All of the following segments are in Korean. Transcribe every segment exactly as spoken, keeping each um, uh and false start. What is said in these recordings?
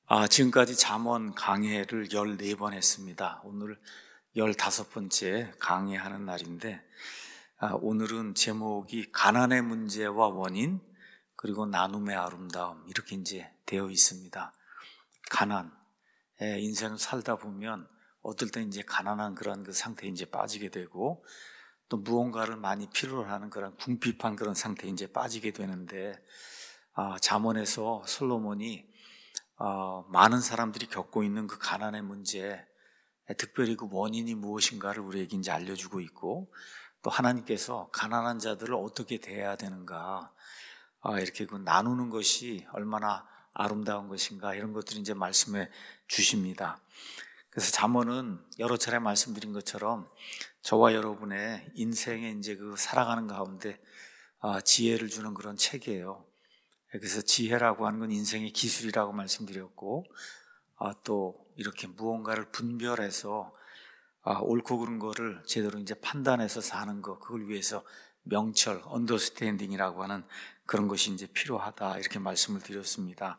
아, 지금까지 잠언 강해를 열네 번 했습니다. 오늘 열다섯 번째 강해하는 날인데, 아, 오늘은 제목이 가난의 문제와 원인, 그리고 나눔의 아름다움, 이렇게 이제 되어 있습니다. 가난. 예, 인생을 살다 보면 어떨 때 이제 가난한 그런 그 상태에 이제 빠지게 되고, 또 무언가를 많이 필요로 하는 그런 궁핍한 그런 상태에 이제 빠지게 되는데, 아, 잠언에서 솔로몬이 어, 많은 사람들이 겪고 있는 그 가난의 문제, 특별히 그 원인이 무엇인가를 우리에게 이제 알려주고 있고, 또 하나님께서 가난한 자들을 어떻게 대해야 되는가, 아, 이렇게 그 나누는 것이 얼마나 아름다운 것인가, 이런 것들이 이제 말씀해 주십니다. 그래서 잠언은 여러 차례 말씀드린 것처럼 저와 여러분의 인생에 이제 그 살아가는 가운데 아, 지혜를 주는 그런 책이에요. 그래서 지혜라고 하는 건 인생의 기술이라고 말씀드렸고, 아, 또 이렇게 무언가를 분별해서 아, 옳고 그른 거를 제대로 이제 판단해서 사는 거, 그걸 위해서 명철, 언더스탠딩이라고 하는 그런 것이 이제 필요하다, 이렇게 말씀을 드렸습니다.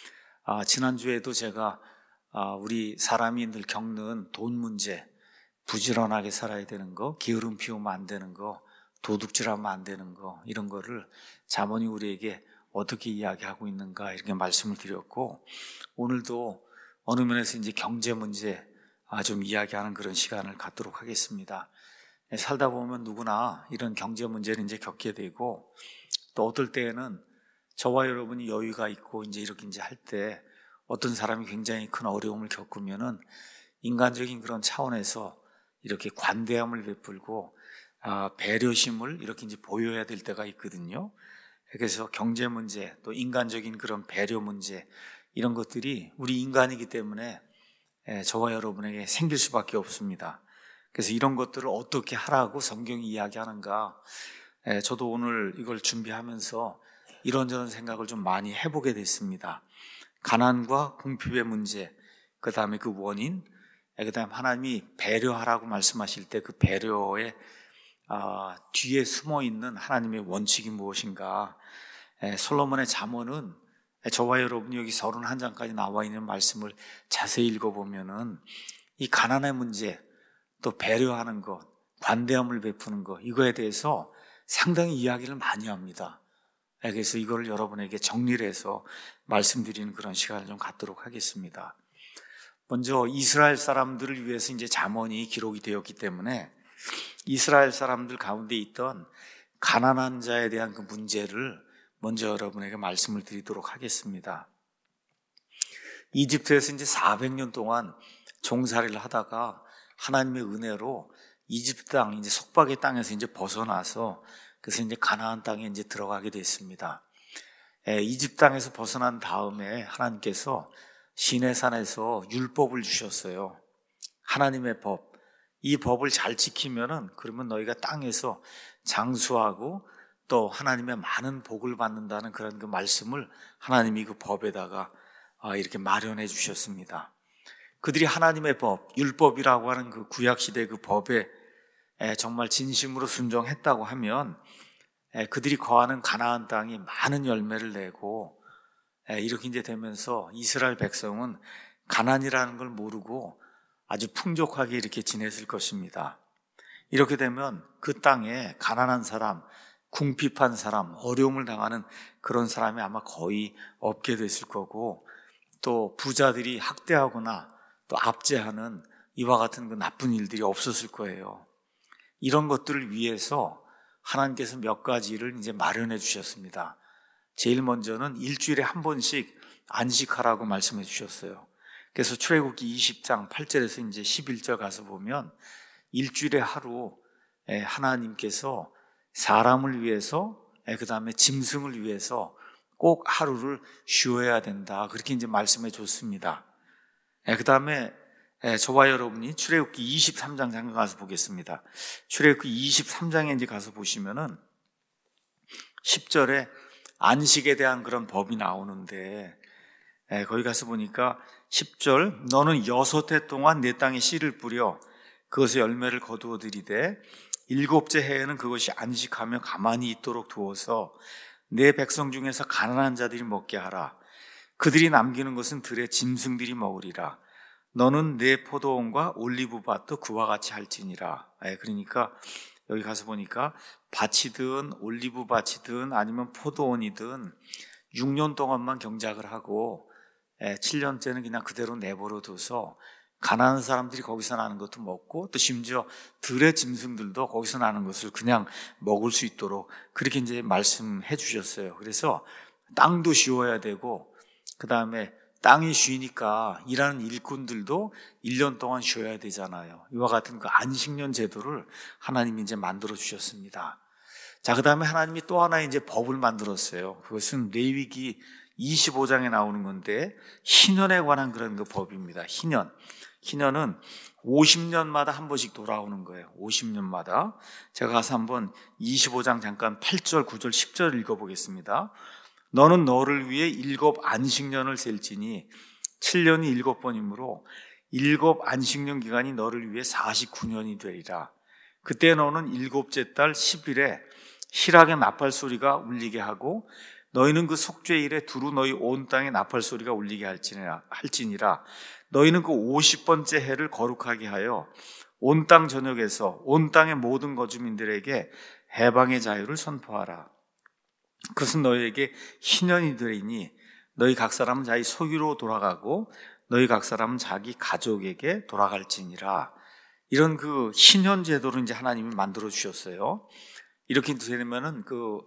아, 지난주에도 제가 아, 우리 사람이 늘 겪는 돈 문제, 부지런하게 살아야 되는 거, 게으름 피우면 안 되는 거, 도둑질하면 안 되는 거, 이런 거를 잠언이 우리에게 어떻게 이야기하고 있는가, 이렇게 말씀을 드렸고, 오늘도 어느 면에서 이제 경제 문제 좀 이야기하는 그런 시간을 갖도록 하겠습니다. 살다 보면 누구나 이런 경제 문제를 이제 겪게 되고, 또 어떨 때에는 저와 여러분이 여유가 있고 이제 이렇게 이제 할 때 어떤 사람이 굉장히 큰 어려움을 겪으면은 인간적인 그런 차원에서 이렇게 관대함을 베풀고 아, 배려심을 이렇게 이제 보여야 될 때가 있거든요. 그래서 경제 문제, 또 인간적인 그런 배려 문제, 이런 것들이 우리 인간이기 때문에 저와 여러분에게 생길 수밖에 없습니다. 그래서 이런 것들을 어떻게 하라고 성경이 이야기하는가, 저도 오늘 이걸 준비하면서 이런저런 생각을 좀 많이 해보게 됐습니다. 가난과 궁핍의 문제, 그 다음에 그 원인, 그 다음에 하나님이 배려하라고 말씀하실 때 그 배려의 아, 뒤에 숨어있는 하나님의 원칙이 무엇인가. 에, 솔로몬의 잠언은 저와 여러분이 여기 서른한 장까지 나와 있는 말씀을 자세히 읽어보면은 이 가난의 문제, 또 배려하는 것, 관대함을 베푸는 것, 이거에 대해서 상당히 이야기를 많이 합니다. 에, 그래서 이걸 여러분에게 정리를 해서 말씀드리는 그런 시간을 좀 갖도록 하겠습니다. 먼저 이스라엘 사람들을 위해서 이제 잠언이 기록이 되었기 때문에 이스라엘 사람들 가운데 있던 가난한 자에 대한 그 문제를 먼저 여러분에게 말씀을 드리도록 하겠습니다. 이집트에서 이제 사백 년 동안 종살이를 하다가 하나님의 은혜로 이집트 땅, 이제 속박의 땅에서 이제 벗어나서 그래서 이제 가나안 땅에 이제 들어가게 됐습니다. 에, 이집트 땅에서 벗어난 다음에 하나님께서 시내산에서 율법을 주셨어요. 하나님의 법. 이 법을 잘 지키면은 그러면 너희가 땅에서 장수하고 또 하나님의 많은 복을 받는다는 그런 그 말씀을 하나님이 그 법에다가 이렇게 마련해 주셨습니다. 그들이 하나님의 법, 율법이라고 하는 그 구약시대 그 법에 정말 진심으로 순종했다고 하면 그들이 거하는 가나안 땅이 많은 열매를 내고 이렇게 이제 되면서 이스라엘 백성은 가난이라는 걸 모르고 아주 풍족하게 이렇게 지냈을 것입니다. 이렇게 되면 그 땅에 가난한 사람, 궁핍한 사람, 어려움을 당하는 그런 사람이 아마 거의 없게 됐을 거고, 또 부자들이 학대하거나 또 압제하는 이와 같은 그 나쁜 일들이 없었을 거예요. 이런 것들을 위해서 하나님께서 몇 가지를 이제 마련해 주셨습니다. 제일 먼저는 일주일에 한 번씩 안식하라고 말씀해 주셨어요. 그래서 출애굽기 이십 장 팔 절에서 이제 십일 절 가서 보면 일주일에 하루 하나님께서 사람을 위해서, 그 다음에 짐승을 위해서 꼭 하루를 쉬어야 된다, 그렇게 이제 말씀해 줬습니다. 그 다음에 저와 여러분이 출애굽기 이십삼 장 잠깐 가서 보겠습니다. 출애굽기 이십삼 장에 이제 가서 보시면은 십 절에 안식에 대한 그런 법이 나오는데, 거기 가서 보니까 십 절, 너는 여섯 해 동안 내 땅에 씨를 뿌려 그것의 열매를 거두어 들이되 일곱째 해에는 그것이 안식하며 가만히 있도록 두어서 내 백성 중에서 가난한 자들이 먹게 하라. 그들이 남기는 것은 들의 짐승들이 먹으리라. 너는 내 포도원과 올리브밭도 그와 같이 할지니라. 예, 그러니까 여기 가서 보니까 밭이든 올리브밭이든 아니면 포도원이든 육 년 동안만 경작을 하고 예, 칠 년째는 그냥 그대로 내버려 둬서 가난한 사람들이 거기서 나는 것도 먹고 또 심지어 들의 짐승들도 거기서 나는 것을 그냥 먹을 수 있도록 그렇게 이제 말씀해 주셨어요. 그래서 땅도 쉬어야 되고 그 다음에 땅이 쉬니까 일하는 일꾼들도 일 년 동안 쉬어야 되잖아요. 이와 같은 그 안식년 제도를 하나님이 이제 만들어 주셨습니다. 자, 그 다음에 하나님이 또 하나 이제 법을 만들었어요. 그것은 레위기 이십오 장에 나오는 건데 희년에 관한 그런 그 법입니다. 희년. 희년은 오십 년마다 한 번씩 돌아오는 거예요. 오십 년마다. 제가 가서 한번 이십오 장 잠깐 팔 절, 구 절, 십 절 읽어보겠습니다. 너는 너를 위해 일곱 안식년을 셀지니 칠 년이 일곱 번이므로 일곱 안식년 기간이 너를 위해 사십구 년이 되리라. 그때 너는 일곱째 달 십 일에 희락의 나팔 소리가 울리게 하고 너희는 그 속죄일에 두루 너희 온 땅에 나팔 소리가 울리게 할지니라, 할지니라. 너희는 그 오십 번째 해를 거룩하게 하여 온 땅 전역에서 온 땅의 모든 거주민들에게 해방의 자유를 선포하라. 그것은 너희에게 희년이 되리니 너희 각 사람은 자기 소유로 돌아가고 너희 각 사람은 자기 가족에게 돌아갈지니라. 이런 그 희년 제도를 이제 하나님이 만들어 주셨어요. 이렇게 되면은 그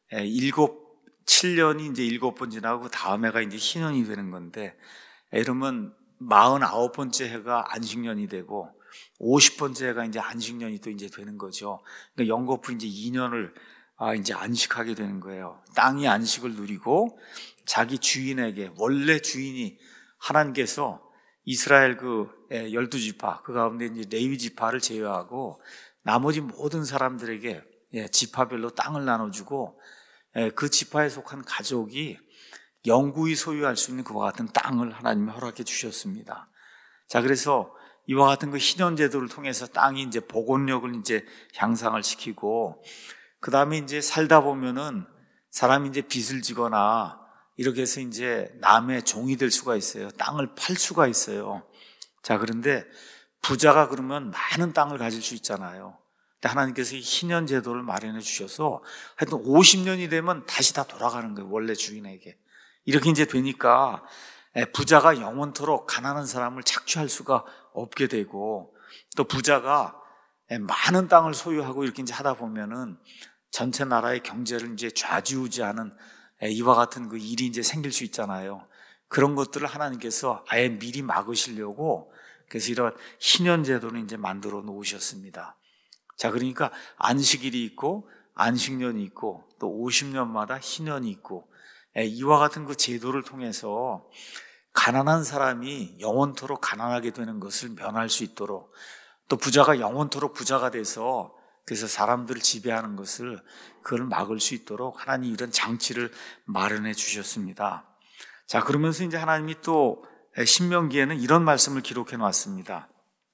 일곱 칠 년이 이제 일곱 번 지나고 다음 해가 이제 희년이 되는 건데 이러면 마흔아홉 번째 해가 안식년이 되고 오십 번째 해가 이제 안식년이 또 이제 되는 거죠. 그러니까 연거푸 이제 이 년을 아, 이제 안식하게 되는 거예요. 땅이 안식을 누리고 자기 주인에게 원래 주인이 하나님께서 이스라엘 그 열두 지파 그 가운데 이제 레위 지파를 제외하고 나머지 모든 사람들에게 지파별로 땅을 나눠주고 그 지파에 속한 가족이 영구히 소유할 수 있는 그와 같은 땅을 하나님이 허락해 주셨습니다. 자, 그래서 이와 같은 그 희년 제도를 통해서 땅이 이제 복원력을 이제 향상을 시키고 그 다음에 이제 살다 보면은 사람이 이제 빚을 지거나 이렇게 해서 이제 남의 종이 될 수가 있어요. 땅을 팔 수가 있어요. 자, 그런데 부자가 그러면 많은 땅을 가질 수 있잖아요. 근데 하나님께서 이 희년 제도를 마련해 주셔서 하여튼 오십 년이 되면 다시 다 돌아가는 거예요. 원래 주인에게. 이렇게 이제 되니까 부자가 영원토록 가난한 사람을 착취할 수가 없게 되고 또 부자가 많은 땅을 소유하고 이렇게 이제 하다 보면은 전체 나라의 경제를 이제 좌지우지하는 이와 같은 그 일이 이제 생길 수 있잖아요. 그런 것들을 하나님께서 아예 미리 막으시려고 그래서 이런 희년 제도를 이제 만들어 놓으셨습니다. 자, 그러니까 안식일이 있고 안식년이 있고 또 오십 년마다 희년이 있고 이와 같은 그 제도를 통해서 가난한 사람이 영원토록 가난하게 되는 것을 면할 수 있도록 또 부자가 영원토록 부자가 돼서 그래서 사람들을 지배하는 것을 그걸 막을 수 있도록 하나님이 이런 장치를 마련해 주셨습니다. 자, 그러면서 이제 하나님이 또 신명기에는 이런 말씀을 기록해 놨습니다.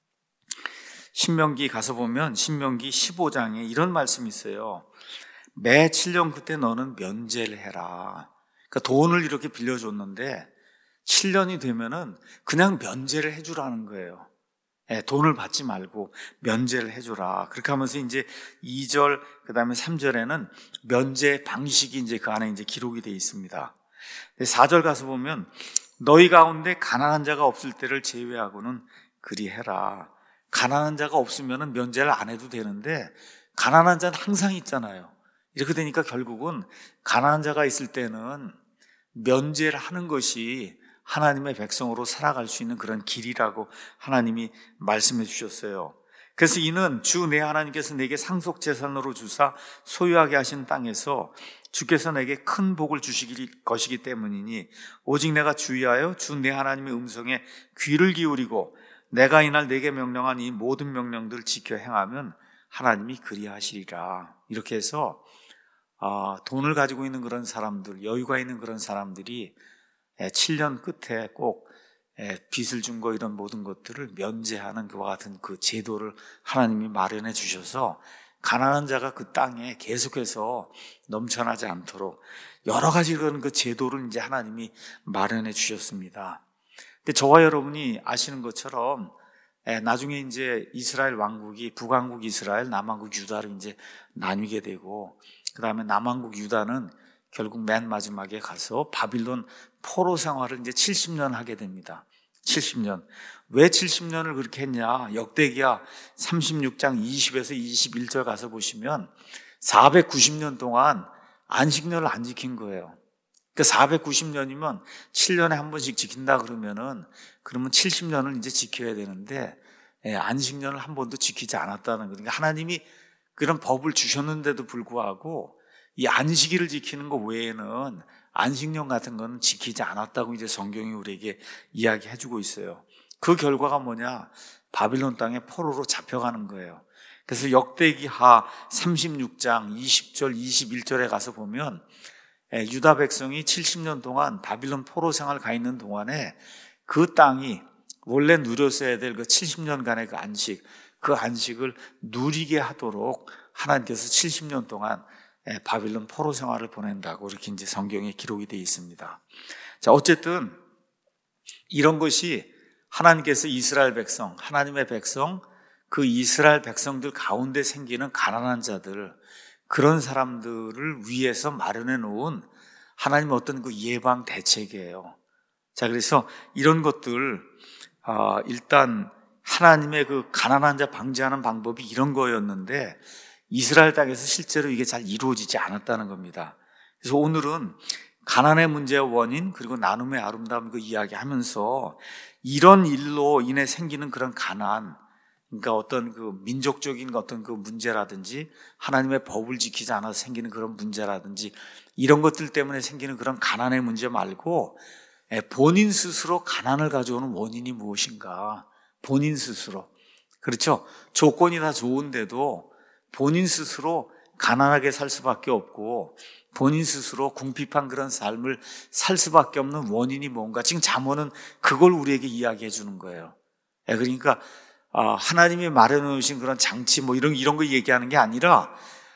신명기 가서 보면 신명기 십오 장에 이런 말씀이 있어요. 매 칠 년 그때 너는 면제를 해라. 그러니까 돈을 이렇게 빌려줬는데 칠 년이 되면은 그냥 면제를 해주라는 거예요. 예, 돈을 받지 말고 면제를 해줘라. 그렇게 하면서 이제 이 절, 그 다음에 삼 절에는 면제 방식이 이제 그 안에 이제 기록이 되어 있습니다. 사 절 가서 보면 너희 가운데 가난한 자가 없을 때를 제외하고는 그리해라. 가난한 자가 없으면 면제를 안 해도 되는데 가난한 자는 항상 있잖아요. 이렇게 되니까 결국은 가난한 자가 있을 때는 면제를 하는 것이 하나님의 백성으로 살아갈 수 있는 그런 길이라고 하나님이 말씀해 주셨어요. 그래서 이는 주 내 하나님께서 내게 상속 재산으로 주사 소유하게 하신 땅에서 주께서 내게 큰 복을 주시길 것이기 때문이니 오직 내가 주의하여 주 내 하나님의 음성에 귀를 기울이고 내가 이날 내게 명령한 이 모든 명령들을 지켜 행하면 하나님이 그리하시리라. 이렇게 해서 아, 돈을 가지고 있는 그런 사람들, 여유가 있는 그런 사람들이 칠 년 끝에 꼭 빚을 준 거 이런 모든 것들을 면제하는 그와 같은 그 제도를 하나님이 마련해 주셔서 가난한 자가 그 땅에 계속해서 넘쳐나지 않도록 여러 가지 그런 그 제도를 이제 하나님이 마련해 주셨습니다. 근데 저와 여러분이 아시는 것처럼 나중에 이제 이스라엘 왕국이 북왕국 이스라엘, 남왕국 유다로 이제 나뉘게 되고, 그 다음에 남왕국 유다는 결국 맨 마지막에 가서 바빌론 포로 생활을 이제 칠십 년 하게 됩니다. 칠십 년. 왜 칠십 년을 그렇게 했냐? 역대기야 삼십육 장 이십에서 이십일 절 가서 보시면 사백구십 년 동안 안식년을 안 지킨 거예요. 그러니까 사백구십 년이면 칠 년에 한 번씩 지킨다 그러면은, 그러면 칠십 년을 이제 지켜야 되는데, 예, 안식년을 한 번도 지키지 않았다는 거예요. 그러니까 하나님이 그런 법을 주셨는데도 불구하고 이 안식일을 지키는 것 외에는 안식년 같은 거는 지키지 않았다고 이제 성경이 우리에게 이야기해주고 있어요. 그 결과가 뭐냐? 바빌론 땅에 포로로 잡혀가는 거예요. 그래서 역대기하 삼십육 장 이십 절 이십일 절에 가서 보면 유다 백성이 칠십 년 동안 바빌론 포로 생활 가 있는 동안에 그 땅이 원래 누렸어야 될 그 칠십 년간의 그 안식, 그 안식을 누리게 하도록 하나님께서 칠십 년 동안 바빌론 포로 생활을 보낸다고 이렇게 이제 성경에 기록이 되어 있습니다. 자, 어쨌든 이런 것이 하나님께서 이스라엘 백성, 하나님의 백성, 그 이스라엘 백성들 가운데 생기는 가난한 자들, 그런 사람들을 위해서 마련해 놓은 하나님의 어떤 그 예방 대책이에요. 자, 그래서 이런 것들, 어, 일단 하나님의 그 가난한 자 방지하는 방법이 이런 거였는데 이스라엘 땅에서 실제로 이게 잘 이루어지지 않았다는 겁니다. 그래서 오늘은 가난의 문제의 원인, 그리고 나눔의 아름다움 그 이야기하면서 이런 일로 인해 생기는 그런 가난, 그러니까 어떤 그 민족적인 어떤 그 문제라든지 하나님의 법을 지키지 않아서 생기는 그런 문제라든지 이런 것들 때문에 생기는 그런 가난의 문제 말고 본인 스스로 가난을 가져오는 원인이 무엇인가? 본인 스스로. 그렇죠? 조건이 다 좋은데도 본인 스스로 가난하게 살 수밖에 없고 본인 스스로 궁핍한 그런 삶을 살 수밖에 없는 원인이 뭔가? 지금 잠언은 그걸 우리에게 이야기해 주는 거예요. 그러니까 하나님이 마련해 놓으신 그런 장치 뭐 이런 이런 거 얘기하는 게 아니라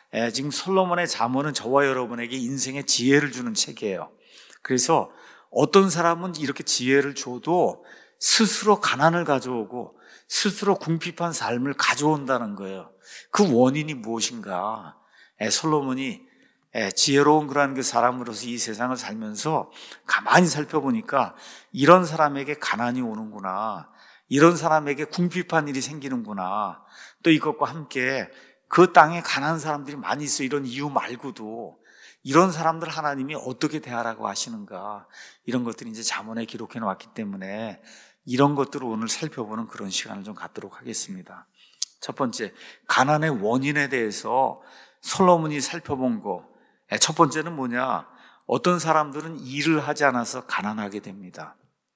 지금 솔로몬의 잠언은 저와 여러분에게 인생의 지혜를 주는 책이에요. 그래서 어떤 사람은 이렇게 지혜를 줘도 스스로 가난을 가져오고 스스로 궁핍한 삶을 가져온다는 거예요. 그 원인이 무엇인가? 솔로몬이 지혜로운 그러한 그 사람으로서 이 세상을 살면서 가만히 살펴보니까 이런 사람에게 가난이 오는구나, 이런 사람에게 궁핍한 일이 생기는구나, 또 이것과 함께 그 땅에 가난한 사람들이 많이 있어, 이런 이유 말고도 이런 사람들 하나님이 어떻게 대하라고 하시는가, 이런 것들이 이제 잠언에 기록해 놓았기 때문에 이런 것들을 오늘 살펴보는 그런 시간을 좀 갖도록 하겠습니다. 첫 번째, 가난의 원인에 대해서 솔로몬이 살펴본 거. 첫 번째는 뭐냐? 어떤 사람들은 일을 하지 않아서 가난하게 됩니다.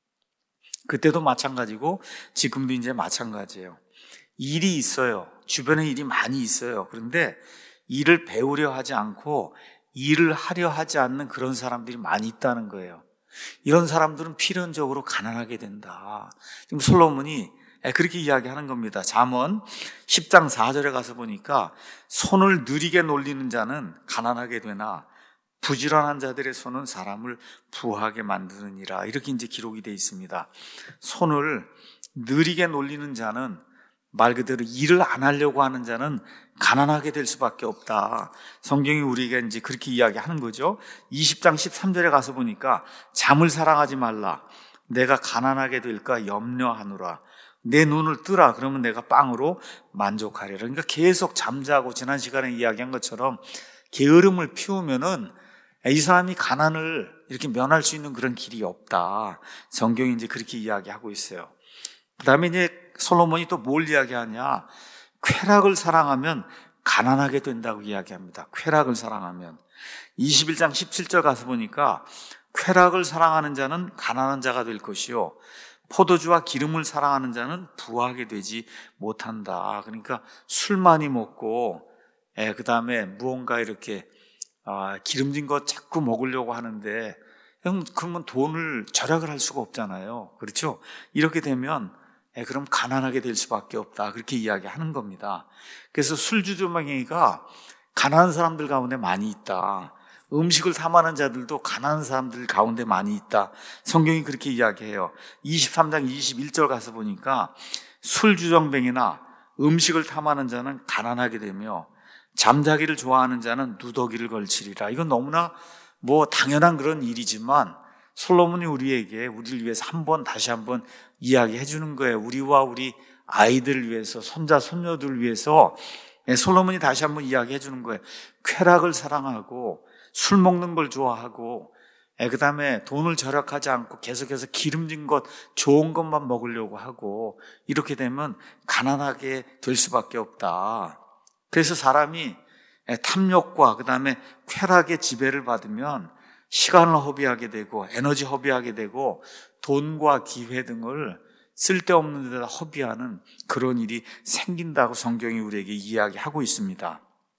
그때도 마찬가지고 지금도 이제 마찬가지예요. 일이 있어요. 주변에 일이 많이 있어요. 그런데 일을 배우려 하지 않고 일을 하려 하지 않는 그런 사람들이 많이 있다는 거예요. 이런 사람들은 필연적으로 가난하게 된다. 지금 솔로몬이 그렇게 이야기하는 겁니다. 잠언 십 장 사 절에 가서 보니까 손을 느리게 놀리는 자는 가난하게 되나 부지런한 자들의 손은 사람을 부하게 만드느니라. 이렇게 이제 기록이 되어 있습니다. 손을 느리게 놀리는 자는, 말 그대로 일을 안 하려고 하는 자는 가난하게 될 수밖에 없다. 성경이 우리에게 이제 그렇게 이야기하는 거죠. 이십 장 십삼 절에 가서 보니까 잠을 사랑하지 말라. 내가 가난하게 될까 염려하노라. 내 눈을 뜨라. 그러면 내가 빵으로 만족하리라. 그러니까 계속 잠자고, 지난 시간에 이야기한 것처럼 게으름을 피우면은 이 사람이 가난을 이렇게 면할 수 있는 그런 길이 없다. 성경이 이제 그렇게 이야기하고 있어요. 그 다음에 이제 솔로몬이 또 뭘 이야기하냐? 쾌락을 사랑하면 가난하게 된다고 이야기합니다. 쾌락을 사랑하면. 이십일 장 십칠 절 가서 보니까 쾌락을 사랑하는 자는 가난한 자가 될 것이요, 포도주와 기름을 사랑하는 자는 부하게 되지 못한다. 그러니까 술 많이 먹고, 예, 그 다음에 무언가 이렇게 아, 기름진 거 자꾸 먹으려고 하는데, 그러면 돈을 절약을 할 수가 없잖아요. 그렇죠? 이렇게 되면 예, 그럼 가난하게 될 수밖에 없다. 그렇게 이야기하는 겁니다. 그래서 술주정뱅이가 가난한 사람들 가운데 많이 있다. 음식을 탐하는 자들도 가난한 사람들 가운데 많이 있다. 성경이 그렇게 이야기해요. 이십삼 장 이십일 절 가서 보니까 술주정뱅이나 음식을 탐하는 자는 가난하게 되며 잠자기를 좋아하는 자는 누더기를 걸치리라. 이건 너무나 뭐 당연한 그런 일이지만 솔로몬이 우리에게 우리를 위해서 한번 다시 한번 이야기해 주는 거예요. 우리와 우리 아이들을 위해서, 손자 손녀들을 위해서 솔로몬이 다시 한번 이야기해 주는 거예요. 쾌락을 사랑하고 술 먹는 걸 좋아하고 그 다음에 돈을 절약하지 않고 계속해서 기름진 것, 좋은 것만 먹으려고 하고 이렇게 되면 가난하게 될 수밖에 없다. 그래서 사람이 탐욕과 그 다음에 쾌락의 지배를 받으면 시간을 허비하게 되고 에너지 허비하게 되고 돈과 기회 등을 쓸데없는 데다 허비하는 그런 일이 생긴다고 성경이 우리에게 이야기하고 있습니다.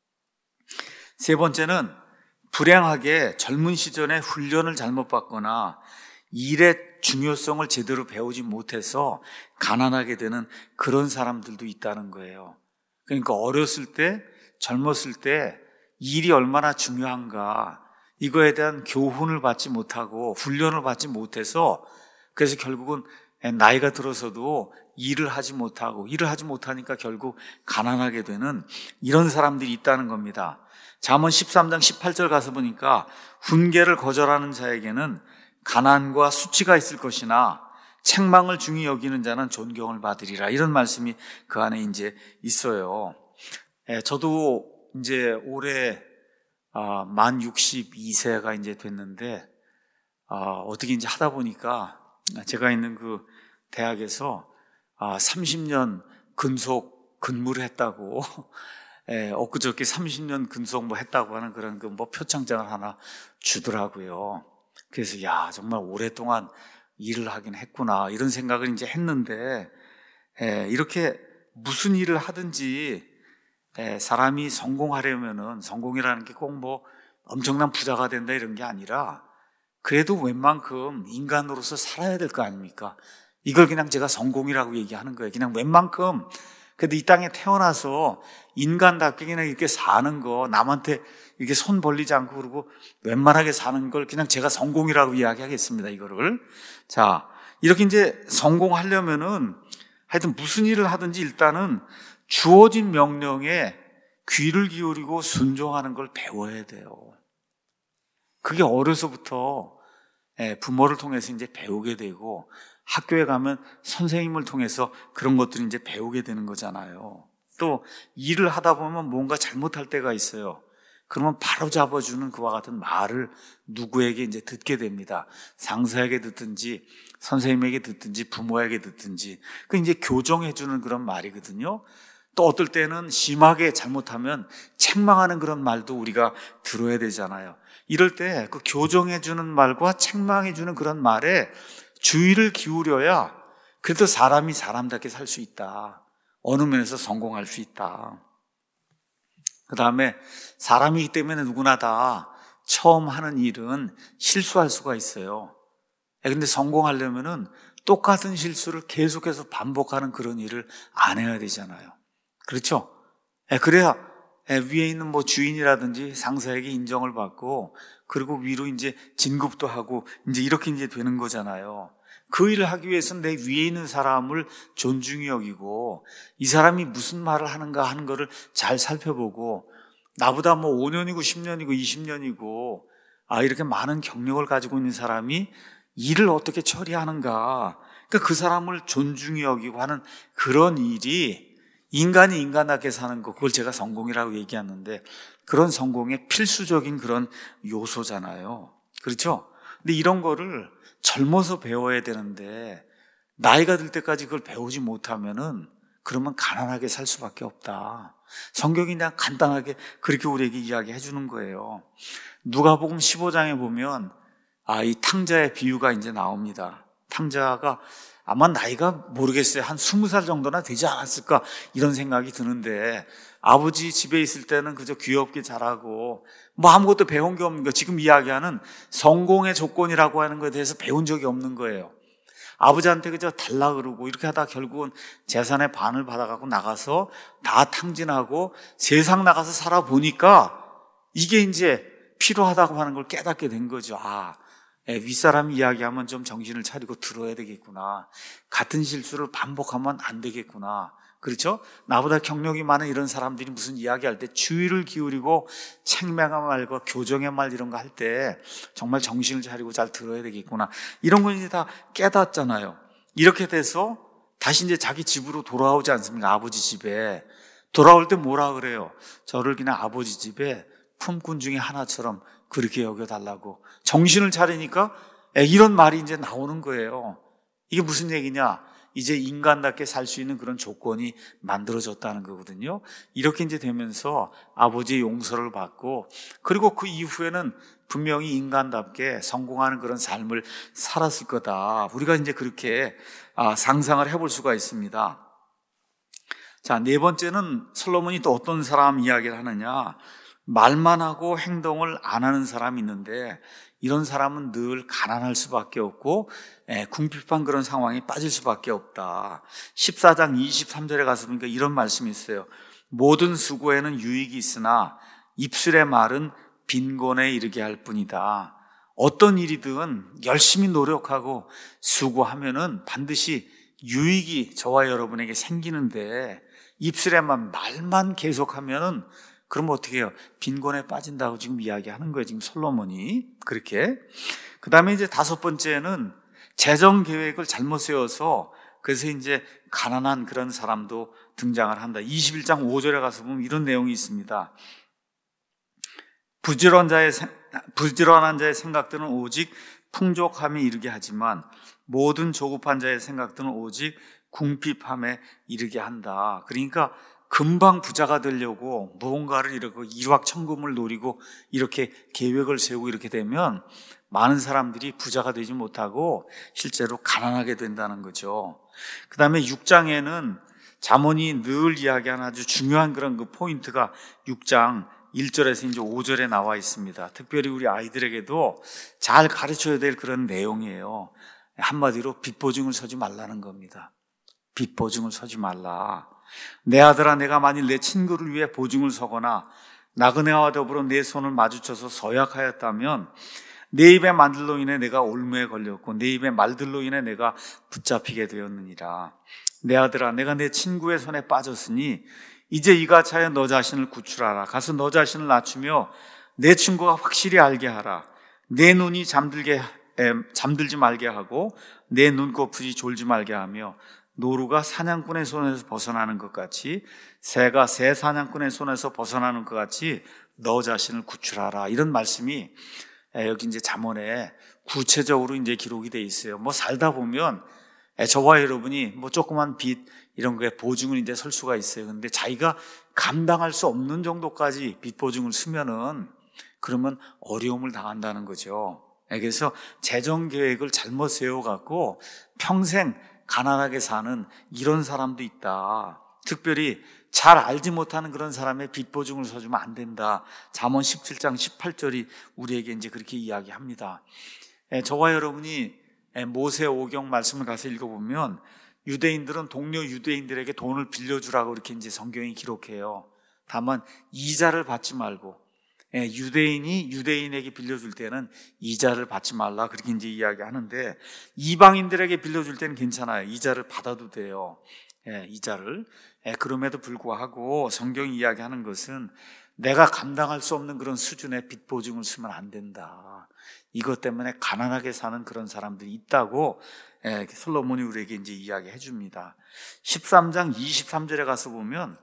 세 번째는 불행하게 젊은 시절에 훈련을 잘못 받거나 일의 중요성을 제대로 배우지 못해서 가난하게 되는 그런 사람들도 있다는 거예요. 그러니까 어렸을 때, 젊었을 때 일이 얼마나 중요한가, 이거에 대한 교훈을 받지 못하고 훈련을 받지 못해서 그래서 결국은 나이가 들어서도 일을 하지 못하고 일을 하지 못하니까 결국 가난하게 되는 이런 사람들이 있다는 겁니다. 잠언 십삼 장 십팔 절 가서 보니까 훈계를 거절하는 자에게는 가난과 수치가 있을 것이나 책망을 중히 여기는 자는 존경을 받으리라. 이런 말씀이 그 안에 이제 있어요. 예, 저도 이제 올해 아, 만 육십이 세가 이제 됐는데 아, 어떻게 이제 하다 보니까 제가 있는 그 대학에서 아, 삼십 년 근속 근무를 했다고 예, 엊그저께 삼십 년 근속 뭐 했다고 하는 그런 그 뭐 표창장을 하나 주더라고요. 그래서 야, 정말 오랫동안 일을 하긴 했구나 이런 생각을 이제 했는데 예, 이렇게 무슨 일을 하든지 예, 사람이 성공하려면은 성공이라는 게 꼭 뭐 엄청난 부자가 된다 이런 게 아니라 그래도 웬만큼 인간으로서 살아야 될 거 아닙니까? 이걸 그냥 제가 성공이라고 얘기하는 거예요. 그냥 웬만큼 그래도 이 땅에 태어나서 인간답게 그냥 이렇게 사는 거, 남한테 이렇게 손 벌리지 않고 그러고 웬만하게 사는 걸 그냥 제가 성공이라고 이야기하겠습니다, 이거를. 자, 이렇게 이제 성공하려면은 하여튼 무슨 일을 하든지 일단은 주어진 명령에 귀를 기울이고 순종하는 걸 배워야 돼요. 그게 어려서부터 부모를 통해서 이제 배우게 되고 학교에 가면 선생님을 통해서 그런 것들을 이제 배우게 되는 거잖아요. 또 일을 하다 보면 뭔가 잘못할 때가 있어요. 그러면 바로 잡아주는 그와 같은 말을 누구에게 이제 듣게 됩니다. 상사에게 듣든지 선생님에게 듣든지 부모에게 듣든지 그 이제 교정해주는 그런 말이거든요. 또 어떨 때는 심하게 잘못하면 책망하는 그런 말도 우리가 들어야 되잖아요. 이럴 때 그 교정해주는 말과 책망해주는 그런 말에 주의를 기울여야 그래도 사람이 사람답게 살 수 있다. 어느 면에서 성공할 수 있다. 그 다음에 사람이기 때문에 누구나 다 처음 하는 일은 실수할 수가 있어요. 그런데 성공하려면은 똑같은 실수를 계속해서 반복하는 그런 일을 안 해야 되잖아요. 그렇죠? 그래야 위에 있는 뭐 주인이라든지 상사에게 인정을 받고 그리고 위로 이제 진급도 하고 이제 이렇게 이제 되는 거잖아요. 그 일을 하기 위해서는 내 위에 있는 사람을 존중히 여기고 이 사람이 무슨 말을 하는가 하는 거를 잘 살펴보고 나보다 뭐 오 년이고 십 년이고 이십 년이고 아 이렇게 많은 경력을 가지고 있는 사람이 일을 어떻게 처리하는가, 그러니까 그 사람을 존중히 여기고 하는 그런 일이 인간이 인간답게 사는 거, 그걸 제가 성공이라고 얘기하는데 그런 성공의 필수적인 그런 요소잖아요. 그렇죠? 근데 이런 거를 젊어서 배워야 되는데 나이가 들 때까지 그걸 배우지 못하면은 그러면 가난하게 살 수밖에 없다. 성경이 그냥 간단하게 그렇게 우리에게 이야기해 주는 거예요. 누가복음 십오 장에 보면 아, 이 탕자의 비유가 이제 나옵니다. 탕자가 아마 나이가 모르겠어요. 한 스무 살 정도나 되지 않았을까 이런 생각이 드는데 아버지 집에 있을 때는 그저 귀엽게 자라고 뭐 아무것도 배운 게 없는 거, 지금 이야기하는 성공의 조건이라고 하는 것에 대해서 배운 적이 없는 거예요. 아버지한테 그저 달라 그러고 이렇게 하다 결국은 재산의 반을 받아가고 나가서 다 탕진하고 세상 나가서 살아보니까 이게 이제 필요하다고 하는 걸 깨닫게 된 거죠. 아, 윗사람이 이야기하면 좀 정신을 차리고 들어야 되겠구나. 같은 실수를 반복하면 안 되겠구나. 그렇죠? 나보다 경력이 많은 이런 사람들이 무슨 이야기할 때 주의를 기울이고 책망의 말과 교정의 말 이런 거 할 때 정말 정신을 차리고 잘 들어야 되겠구나. 이런 걸 이제 다 깨닫잖아요. 이렇게 돼서 다시 이제 자기 집으로 돌아오지 않습니까? 아버지 집에. 돌아올 때 뭐라 그래요? 저를 그냥 아버지 집에 품꾼 중에 하나처럼 그렇게 여겨달라고. 정신을 차리니까 이런 말이 이제 나오는 거예요. 이게 무슨 얘기냐? 이제 인간답게 살 수 있는 그런 조건이 만들어졌다는 거거든요. 이렇게 이제 되면서 아버지의 용서를 받고, 그리고 그 이후에는 분명히 인간답게 성공하는 그런 삶을 살았을 거다. 우리가 이제 그렇게 상상을 해볼 수가 있습니다. 자, 네 번째는 솔로몬이 또 어떤 사람 이야기를 하느냐? 말만 하고 행동을 안 하는 사람이 있는데 이런 사람은 늘 가난할 수밖에 없고 궁핍한 그런 상황에 빠질 수밖에 없다. 십사 장 이십삼 절에 가서 보니까 이런 말씀이 있어요. 모든 수고에는 유익이 있으나 입술의 말은 빈곤에 이르게 할 뿐이다. 어떤 일이든 열심히 노력하고 수고하면은 반드시 유익이 저와 여러분에게 생기는데 입술의 말만 계속하면은 그럼 어떻게 해요? 빈곤에 빠진다고 지금 이야기하는 거예요. 지금 솔로몬이. 그렇게. 그 다음에 이제 다섯 번째는 재정 계획을 잘못 세워서 그래서 이제 가난한 그런 사람도 등장을 한다. 이십일 장 오 절에 가서 보면 이런 내용이 있습니다. 부지런한 자의, 부지런한 자의 생각들은 오직 풍족함에 이르게 하지만 모든 조급한 자의 생각들은 오직 궁핍함에 이르게 한다. 그러니까 금방 부자가 되려고 무언가를 이렇게 일확천금을 노리고 이렇게 계획을 세우고 이렇게 되면 많은 사람들이 부자가 되지 못하고 실제로 가난하게 된다는 거죠. 그 다음에 육 장에는 잠언이 늘 이야기하는 아주 중요한 그런 그 포인트가 육 장 일 절에서 이제 오 절에 나와 있습니다. 특별히 우리 아이들에게도 잘 가르쳐야 될 그런 내용이에요. 한마디로 빚보증을 서지 말라는 겁니다. 빚보증을 서지 말라. 내 아들아, 내가 만일 내 친구를 위해 보증을 서거나 나그네와 더불어 내 손을 마주쳐서 서약하였다면 내 입의 말들로 인해 내가 올무에 걸렸고 내 입의 말들로 인해 내가 붙잡히게 되었느니라. 내 아들아, 내가 내 친구의 손에 빠졌으니 이제 이같이 너 자신을 구출하라. 가서 너 자신을 낮추며 내 친구가 확실히 알게 하라. 내 눈이 잠들게 에, 잠들지 말게 하고 내 눈꺼풀이 졸지 말게 하며 노루가 사냥꾼의 손에서 벗어나는 것 같이 새가 새 사냥꾼의 손에서 벗어나는 것 같이 너 자신을 구출하라. 이런 말씀이 여기 이제 잠언에 구체적으로 이제 기록이 돼 있어요. 뭐 살다 보면 저와 여러분이 뭐 조그만 빚 이런 거에 보증을 이제 설 수가 있어요. 근데 자기가 감당할 수 없는 정도까지 빚 보증을 쓰면은 그러면 어려움을 당한다는 거죠. 그래서 재정 계획을 잘못 세워갖고 평생 가난하게 사는 이런 사람도 있다. 특별히 잘 알지 못하는 그런 사람의 빚 보증을 서주면 안 된다. 잠언 십칠 장 십팔 절이 우리에게 이제 그렇게 이야기합니다. 저와 여러분이 모세오경 말씀을 가서 읽어보면 유대인들은 동료 유대인들에게 돈을 빌려주라고 이렇게 이제 성경이 기록해요. 다만 이자를 받지 말고 유대인이 유대인에게 빌려줄 때는 이자를 받지 말라 그렇게 이제 이야기하는데 이방인들에게 빌려줄 때는 괜찮아요. 이자를 받아도 돼요. 예, 이자를. 예, 그럼에도 불구하고 성경이 이야기하는 것은 내가 감당할 수 없는 그런 수준의 빚 보증을 쓰면 안 된다. 이것 때문에 가난하게 사는 그런 사람들이 있다고 예, 솔로몬이 우리에게 이제 이야기해 줍니다. 십삼 장 이십삼 절에 가서 보면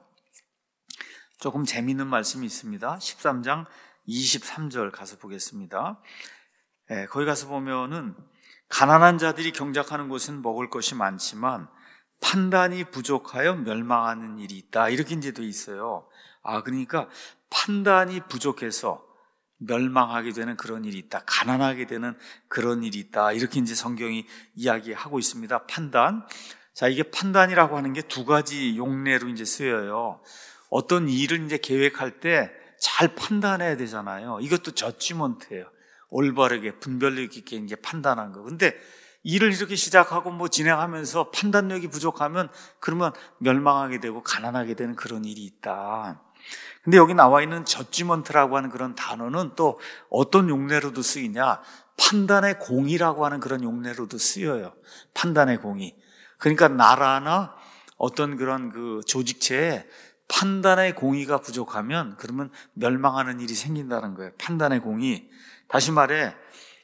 조금 재미있는 말씀이 있습니다. 십삼 장 이십삼 절 가서 보겠습니다. 예, 거기 가서 보면은 가난한 자들이 경작하는 곳은 먹을 것이 많지만 판단이 부족하여 멸망하는 일이 있다. 이렇게 이제 돼 있어요. 아, 그러니까 판단이 부족해서 멸망하게 되는 그런 일이 있다. 가난하게 되는 그런 일이 있다. 이렇게 이제 성경이 이야기하고 있습니다. 판단. 자, 이게 판단이라고 하는 게 두 가지 용례로 이제 쓰여요. 어떤 일을 이제 계획할 때 잘 판단해야 되잖아요. 이것도 저지먼트예요. 올바르게 분별력 있게 이제 판단한 거. 근데 일을 이렇게 시작하고 뭐 진행하면서 판단력이 부족하면 그러면 멸망하게 되고 가난하게 되는 그런 일이 있다. 근데 여기 나와 있는 저지먼트라고 하는 그런 단어는 또 어떤 용례로도 쓰이냐? 판단의 공의라고 하는 그런 용례로도 쓰여요. 판단의 공의. 그러니까 나라나 어떤 그런 그 조직체에 판단의 공의가 부족하면 그러면 멸망하는 일이 생긴다는 거예요. 판단의 공의. 다시 말해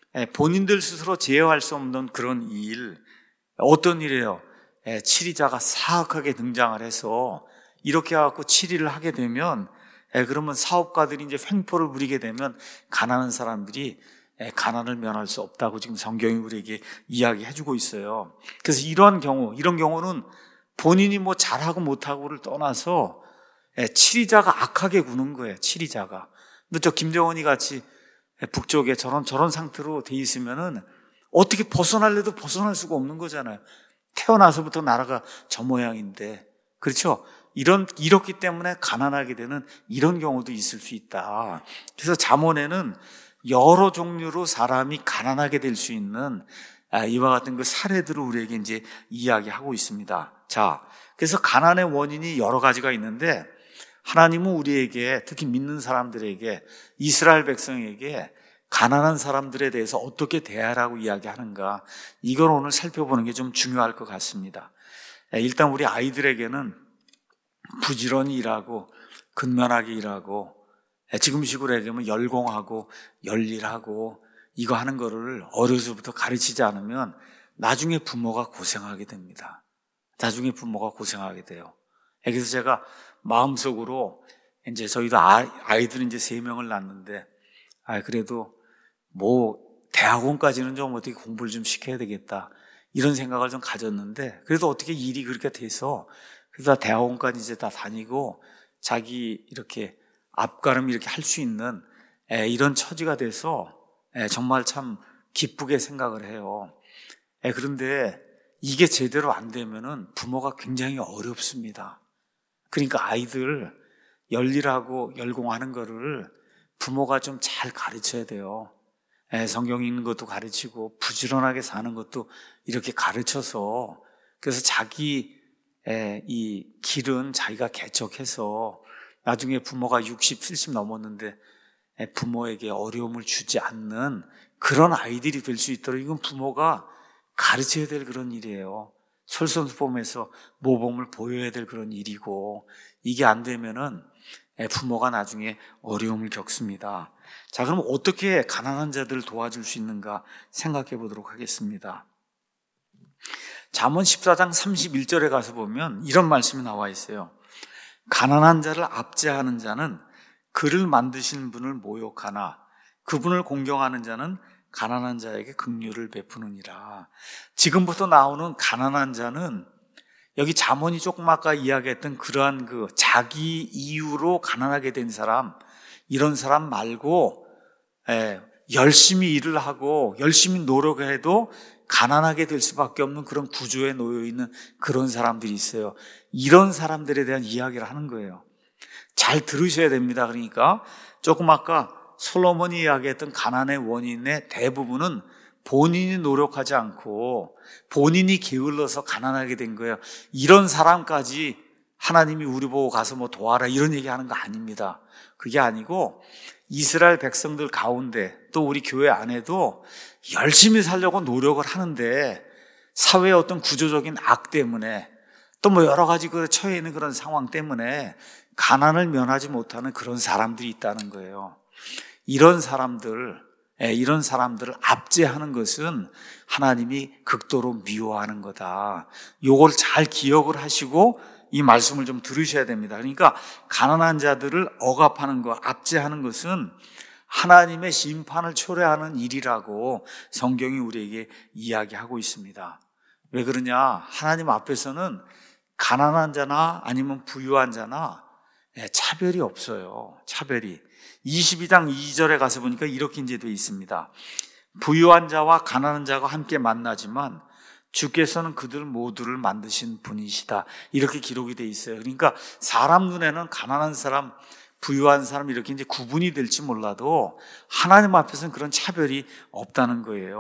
본인들 스스로 제어할 수 없는 그런 일. 어떤 일이에요? 치리자가 사악하게 등장을 해서 이렇게 해갖고 치리를 하게 되면 그러면 사업가들이 이제 횡포를 부리게 되면 가난한 사람들이 가난을 면할 수 없다고 지금 성경이 우리에게 이야기해주고 있어요. 그래서 이러한 경우, 이런 경우는 본인이 뭐 잘하고 못하고를 떠나서 치리자가 악하게 구는 거예요. 치리자가. 근데 저 김정은이 같이 북쪽에 저런 저런 상태로 돼 있으면은 어떻게 벗어날래도 벗어날 수가 없는 거잖아요. 태어나서부터 나라가 저 모양인데, 그렇죠? 이런 이렇기 때문에 가난하게 되는 이런 경우도 있을 수 있다. 그래서 잠언에는 여러 종류로 사람이 가난하게 될 수 있는 이와 같은 그 사례들을 우리에게 이제 이야기하고 있습니다. 자, 그래서 가난의 원인이 여러 가지가 있는데 하나님은 우리에게, 특히 믿는 사람들에게, 이스라엘 백성에게 가난한 사람들에 대해서 어떻게 대하라고 이야기하는가, 이걸 오늘 살펴보는 게 좀 중요할 것 같습니다. 일단 우리 아이들에게는 부지런히 일하고 근면하게 일하고 지금식으로 얘기하면 열공하고 열일하고 이거 하는 거를 어려서부터 가르치지 않으면 나중에 부모가 고생하게 됩니다. 나중에 부모가 고생하게 돼요. 그래서 제가 마음속으로 이제 저희도 아이들은 이제 세 명을 낳았는데, 아, 그래도 뭐 대학원까지는 좀 어떻게 공부를 좀 시켜야 되겠다, 이런 생각을 좀 가졌는데, 그래도 어떻게 일이 그렇게 돼서 그래서 대학원까지 이제 다 다니고 자기 이렇게 앞가름 이렇게 할 수 있는 이런 처지가 돼서 정말 참 기쁘게 생각을 해요. 그런데 이게 제대로 안 되면은 부모가 굉장히 어렵습니다. 그러니까 아이들 열일하고 열공하는 거를 부모가 좀 잘 가르쳐야 돼요. 성경 읽는 것도 가르치고 부지런하게 사는 것도 이렇게 가르쳐서, 그래서 자기 이 길은 자기가 개척해서 나중에 부모가 육십, 칠십 넘었는데 부모에게 어려움을 주지 않는 그런 아이들이 될 수 있도록 이건 부모가 가르쳐야 될 그런 일이에요. 솔선수범해서 모범을 보여야 될 그런 일이고, 이게 안 되면은 부모가 나중에 어려움을 겪습니다. 자, 그럼 어떻게 가난한 자들을 도와줄 수 있는가 생각해 보도록 하겠습니다. 잠언 십사 장 삼십일 절에 가서 보면 이런 말씀이 나와 있어요. 가난한 자를 압제하는 자는 그를 만드신 분을 모욕하나 그분을 공경하는 자는 가난한 자에게 긍휼을 베푸느니라. 지금부터 나오는 가난한 자는 여기 잠언이 조금 아까 이야기했던 그러한 그 자기 이유로 가난하게 된 사람, 이런 사람 말고 에, 열심히 일을 하고 열심히 노력해도 가난하게 될 수밖에 없는 그런 구조에 놓여 있는 그런 사람들이 있어요. 이런 사람들에 대한 이야기를 하는 거예요. 잘 들으셔야 됩니다. 그러니까 조금 아까 솔로몬이 이야기했던 가난의 원인의 대부분은 본인이 노력하지 않고 본인이 게을러서 가난하게 된 거예요. 이런 사람까지 하나님이 우리 보고 가서 뭐 도와라 이런 얘기하는 거 아닙니다. 그게 아니고 이스라엘 백성들 가운데 또 우리 교회 안에도 열심히 살려고 노력을 하는데 사회의 어떤 구조적인 악 때문에 또 뭐 여러 가지 그 처해 있는 그런 상황 때문에 가난을 면하지 못하는 그런 사람들이 있다는 거예요. 이런 사람들, 이런 사람들을 압제하는 것은 하나님이 극도로 미워하는 거다. 요걸 잘 기억을 하시고 이 말씀을 좀 들으셔야 됩니다. 그러니까 가난한 자들을 억압하는 것, 압제하는 것은 하나님의 심판을 초래하는 일이라고 성경이 우리에게 이야기하고 있습니다. 왜 그러냐? 하나님 앞에서는 가난한 자나 아니면 부유한 자나 차별이 없어요. 차별이. 이십이 장 이 절에 가서 보니까 이렇게 이제 되어 있습니다. 부유한 자와 가난한 자가 함께 만나지만 주께서는 그들 모두를 만드신 분이시다. 이렇게 기록이 되어 있어요. 그러니까 사람 눈에는 가난한 사람, 부유한 사람 이렇게 이제 구분이 될지 몰라도 하나님 앞에서는 그런 차별이 없다는 거예요.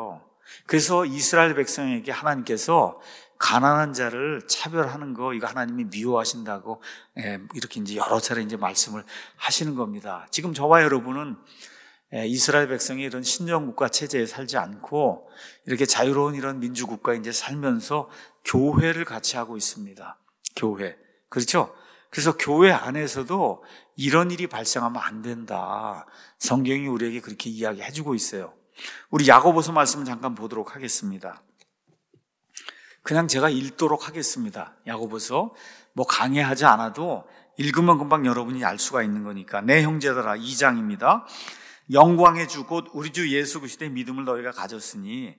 그래서 이스라엘 백성에게 하나님께서 가난한 자를 차별하는 거, 이거 하나님이 미워하신다고 이렇게 이제 여러 차례 이제 말씀을 하시는 겁니다. 지금 저와 여러분은 이스라엘 백성이 이런 신정국가 체제에 살지 않고 이렇게 자유로운 이런 민주국가에 이제 살면서 교회를 같이 하고 있습니다. 교회. 그렇죠? 그래서 교회 안에서도 이런 일이 발생하면 안 된다. 성경이 우리에게 그렇게 이야기해 주고 있어요. 우리 야고보서 말씀을 잠깐 보도록 하겠습니다. 그냥 제가 읽도록 하겠습니다. 야고보서 뭐 강의하지 않아도 읽으면 금방 여러분이 알 수가 있는 거니까. 내 형제들아, 이 장입니다. 영광의 주 곧 우리 주 예수 그리스도의 믿음을 너희가 가졌으니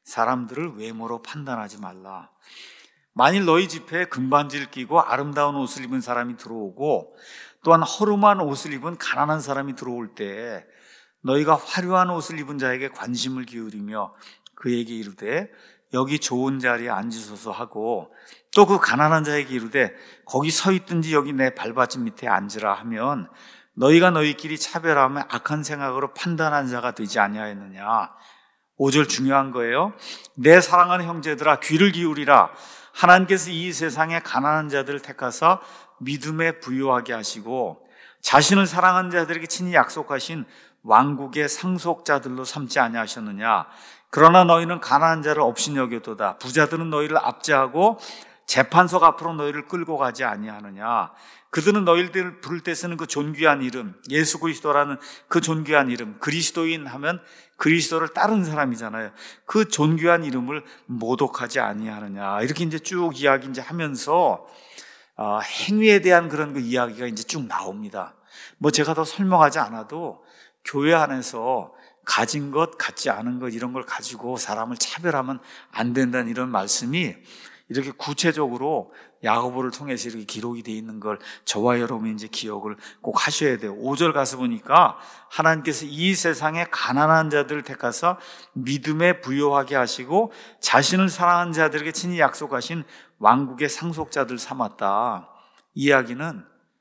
사람들을 외모로 판단하지 말라. 만일 너희 집에 금반지를 끼고 아름다운 옷을 입은 사람이 들어오고 또한 허름한 옷을 입은 가난한 사람이 들어올 때 너희가 화려한 옷을 입은 자에게 관심을 기울이며 그에게 이르되 여기 좋은 자리에 앉으소서 하고 또 그 가난한 자에게 이르되 거기 서 있든지 여기 내 발받침 밑에 앉으라 하면 너희가 너희끼리 차별하며 악한 생각으로 판단한 자가 되지 아니하였느냐. 오 절 중요한 거예요. 내 사랑하는 형제들아 귀를 기울이라. 하나님께서 이 세상에 가난한 자들을 택하사 믿음에 부유하게 하시고 자신을 사랑하는 자들에게 친히 약속하신 왕국의 상속자들로 삼지 아니하셨느냐. 그러나 너희는 가난한 자를 업신여겼도다. 부자들은 너희를 압제하고 재판석 앞으로 너희를 끌고 가지 아니하느냐. 그들은 너희를 부를 때 쓰는 그 존귀한 이름, 예수 그리스도라는 그 존귀한 이름, 그리스도인 하면 그리스도를 따른 사람이잖아요. 그 존귀한 이름을 모독하지 아니하느냐. 이렇게 이제 쭉 이야기 이제 하면서 어, 행위에 대한 그런 그 이야기가 이제 쭉 나옵니다. 뭐 제가 더 설명하지 않아도 교회 안에서 가진 것, 갖지 않은 것 이런 걸 가지고 사람을 차별하면 안 된다는 이런 말씀이 이렇게 구체적으로 야고보를 통해서 이렇게 기록이 되어 있는 걸 저와 여러분이 이제 기억을 꼭 하셔야 돼요. 오 절 가서 보니까 하나님께서 이 세상에 가난한 자들을 택하사 믿음에 부요하게 하시고 자신을 사랑하는 자들에게 친히 약속하신 왕국의 상속자들 삼았다. 이 이야기는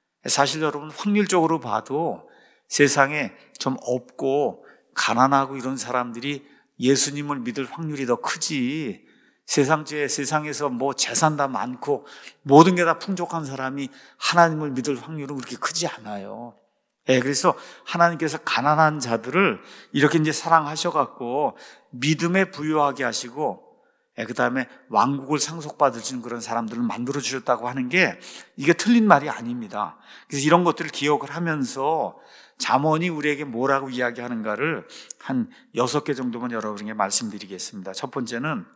사실 여러분 확률적으로 봐도 세상에 좀 없고 가난하고 이런 사람들이 예수님을 믿을 확률이 더 크지. 세상에, 세상에서 뭐 재산 다 많고 모든 게 다 풍족한 사람이 하나님을 믿을 확률은 그렇게 크지 않아요. 예, 그래서 하나님께서 가난한 자들을 이렇게 이제 사랑하셔갖고 믿음에 부유하게 하시고, 예, 그 다음에 왕국을 상속받으시는 그런 사람들을 만들어주셨다고 하는 게 이게 틀린 말이 아닙니다. 그래서 이런 것들을 기억을 하면서 잠언이 우리에게 뭐라고 이야기하는가를 한 여섯 개 정도만 여러분에게 말씀드리겠습니다. 첫 번째는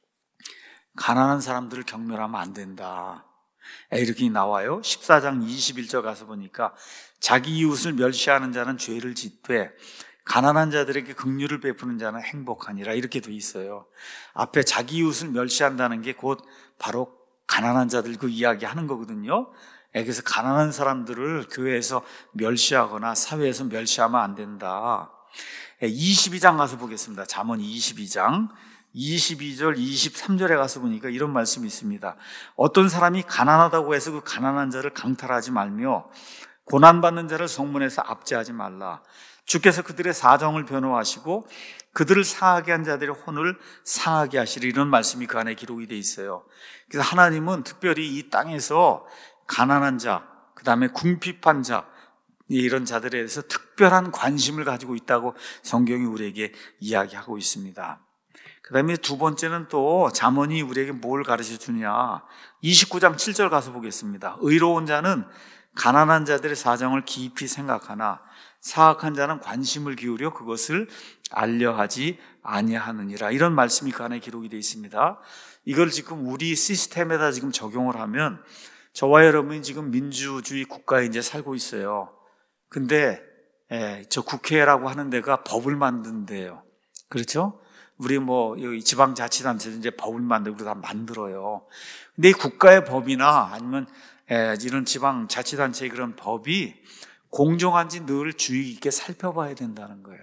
가난한 사람들을 경멸하면 안 된다. 이렇게 나와요. 십사 장 이십일 절 가서 보니까 자기 이웃을 멸시하는 자는 죄를 짓되 가난한 자들에게 긍휼을 베푸는 자는 행복하니라. 이렇게 돼 있어요. 앞에 자기 이웃을 멸시한다는 게 곧 바로 가난한 자들 그 이야기하는 거거든요. 그래서 가난한 사람들을 교회에서 멸시하거나 사회에서 멸시하면 안 된다. 이십이 장 가서 보겠습니다. 잠언 이십이 장 이십이 절 이십삼 절에 가서 보니까 이런 말씀이 있습니다. 어떤 사람이 가난하다고 해서 그 가난한 자를 강탈하지 말며 고난받는 자를 성문에서 압제하지 말라. 주께서 그들의 사정을 변호하시고 그들을 상하게 한 자들의 혼을 상하게 하시리. 이런 말씀이 그 안에 기록이 돼 있어요. 그래서 하나님은 특별히 이 땅에서 가난한 자, 그 다음에 궁핍한 자, 이런 자들에 대해서 특별한 관심을 가지고 있다고 성경이 우리에게 이야기하고 있습니다. 그 다음에 두 번째는 또 잠언이 우리에게 뭘 가르쳐 주냐. 이십구 장 칠 절 가서 보겠습니다. 의로운 자는 가난한 자들의 사정을 깊이 생각하나 사악한 자는 관심을 기울여 그것을 알려하지 아니하느니라. 이런 말씀이 그 안에 기록이 되어 있습니다. 이걸 지금 우리 시스템에다 지금 적용을 하면 저와 여러분이 지금 민주주의 국가에 이제 살고 있어요. 근데 예, 저 국회라고 하는 데가 법을 만든 데예요. 그렇죠? 우리 뭐 여기 지방자치단체도 이제 법을 만들고 다 만들어요. 근데 이 국가의 법이나 아니면 예, 이런 지방자치단체의 그런 법이 공정한지 늘 주의 깊게 살펴봐야 된다는 거예요.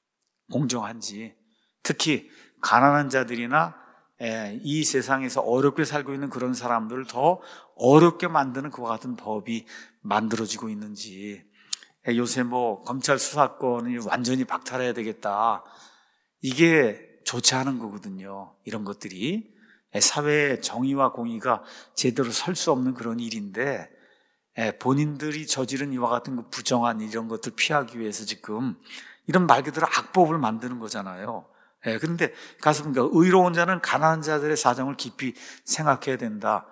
공정한지. 특히 가난한 자들이나 예, 이 세상에서 어렵게 살고 있는 그런 사람들을 더 어렵게 만드는 그와 같은 법이 만들어지고 있는지. 예, 요새 뭐 검찰 수사권이 완전히 박탈해야 되겠다. 이게 좋지 않은 거거든요. 이런 것들이 사회의 정의와 공의가 제대로 설 수 없는 그런 일인데 본인들이 저지른 이와 같은 그 부정한 이런 것들 피하기 위해서 지금 이런 말 그대로 악법을 만드는 거잖아요. 그런데 가서 보니까 의로운 자는 가난한 자들의 사정을 깊이 생각해야 된다.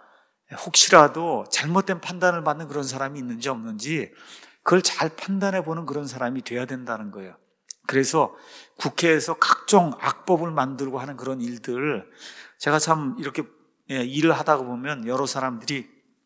혹시라도 잘못된 판단을 받는 그런 사람이 있는지 없는지 그걸 잘 판단해 보는 그런 사람이 돼야 된다는 거예요. 그래서 국회에서 각종 악법을 만들고 하는 그런 일들, 제가 참 이렇게 일을 하다가 보면 여러 사람들이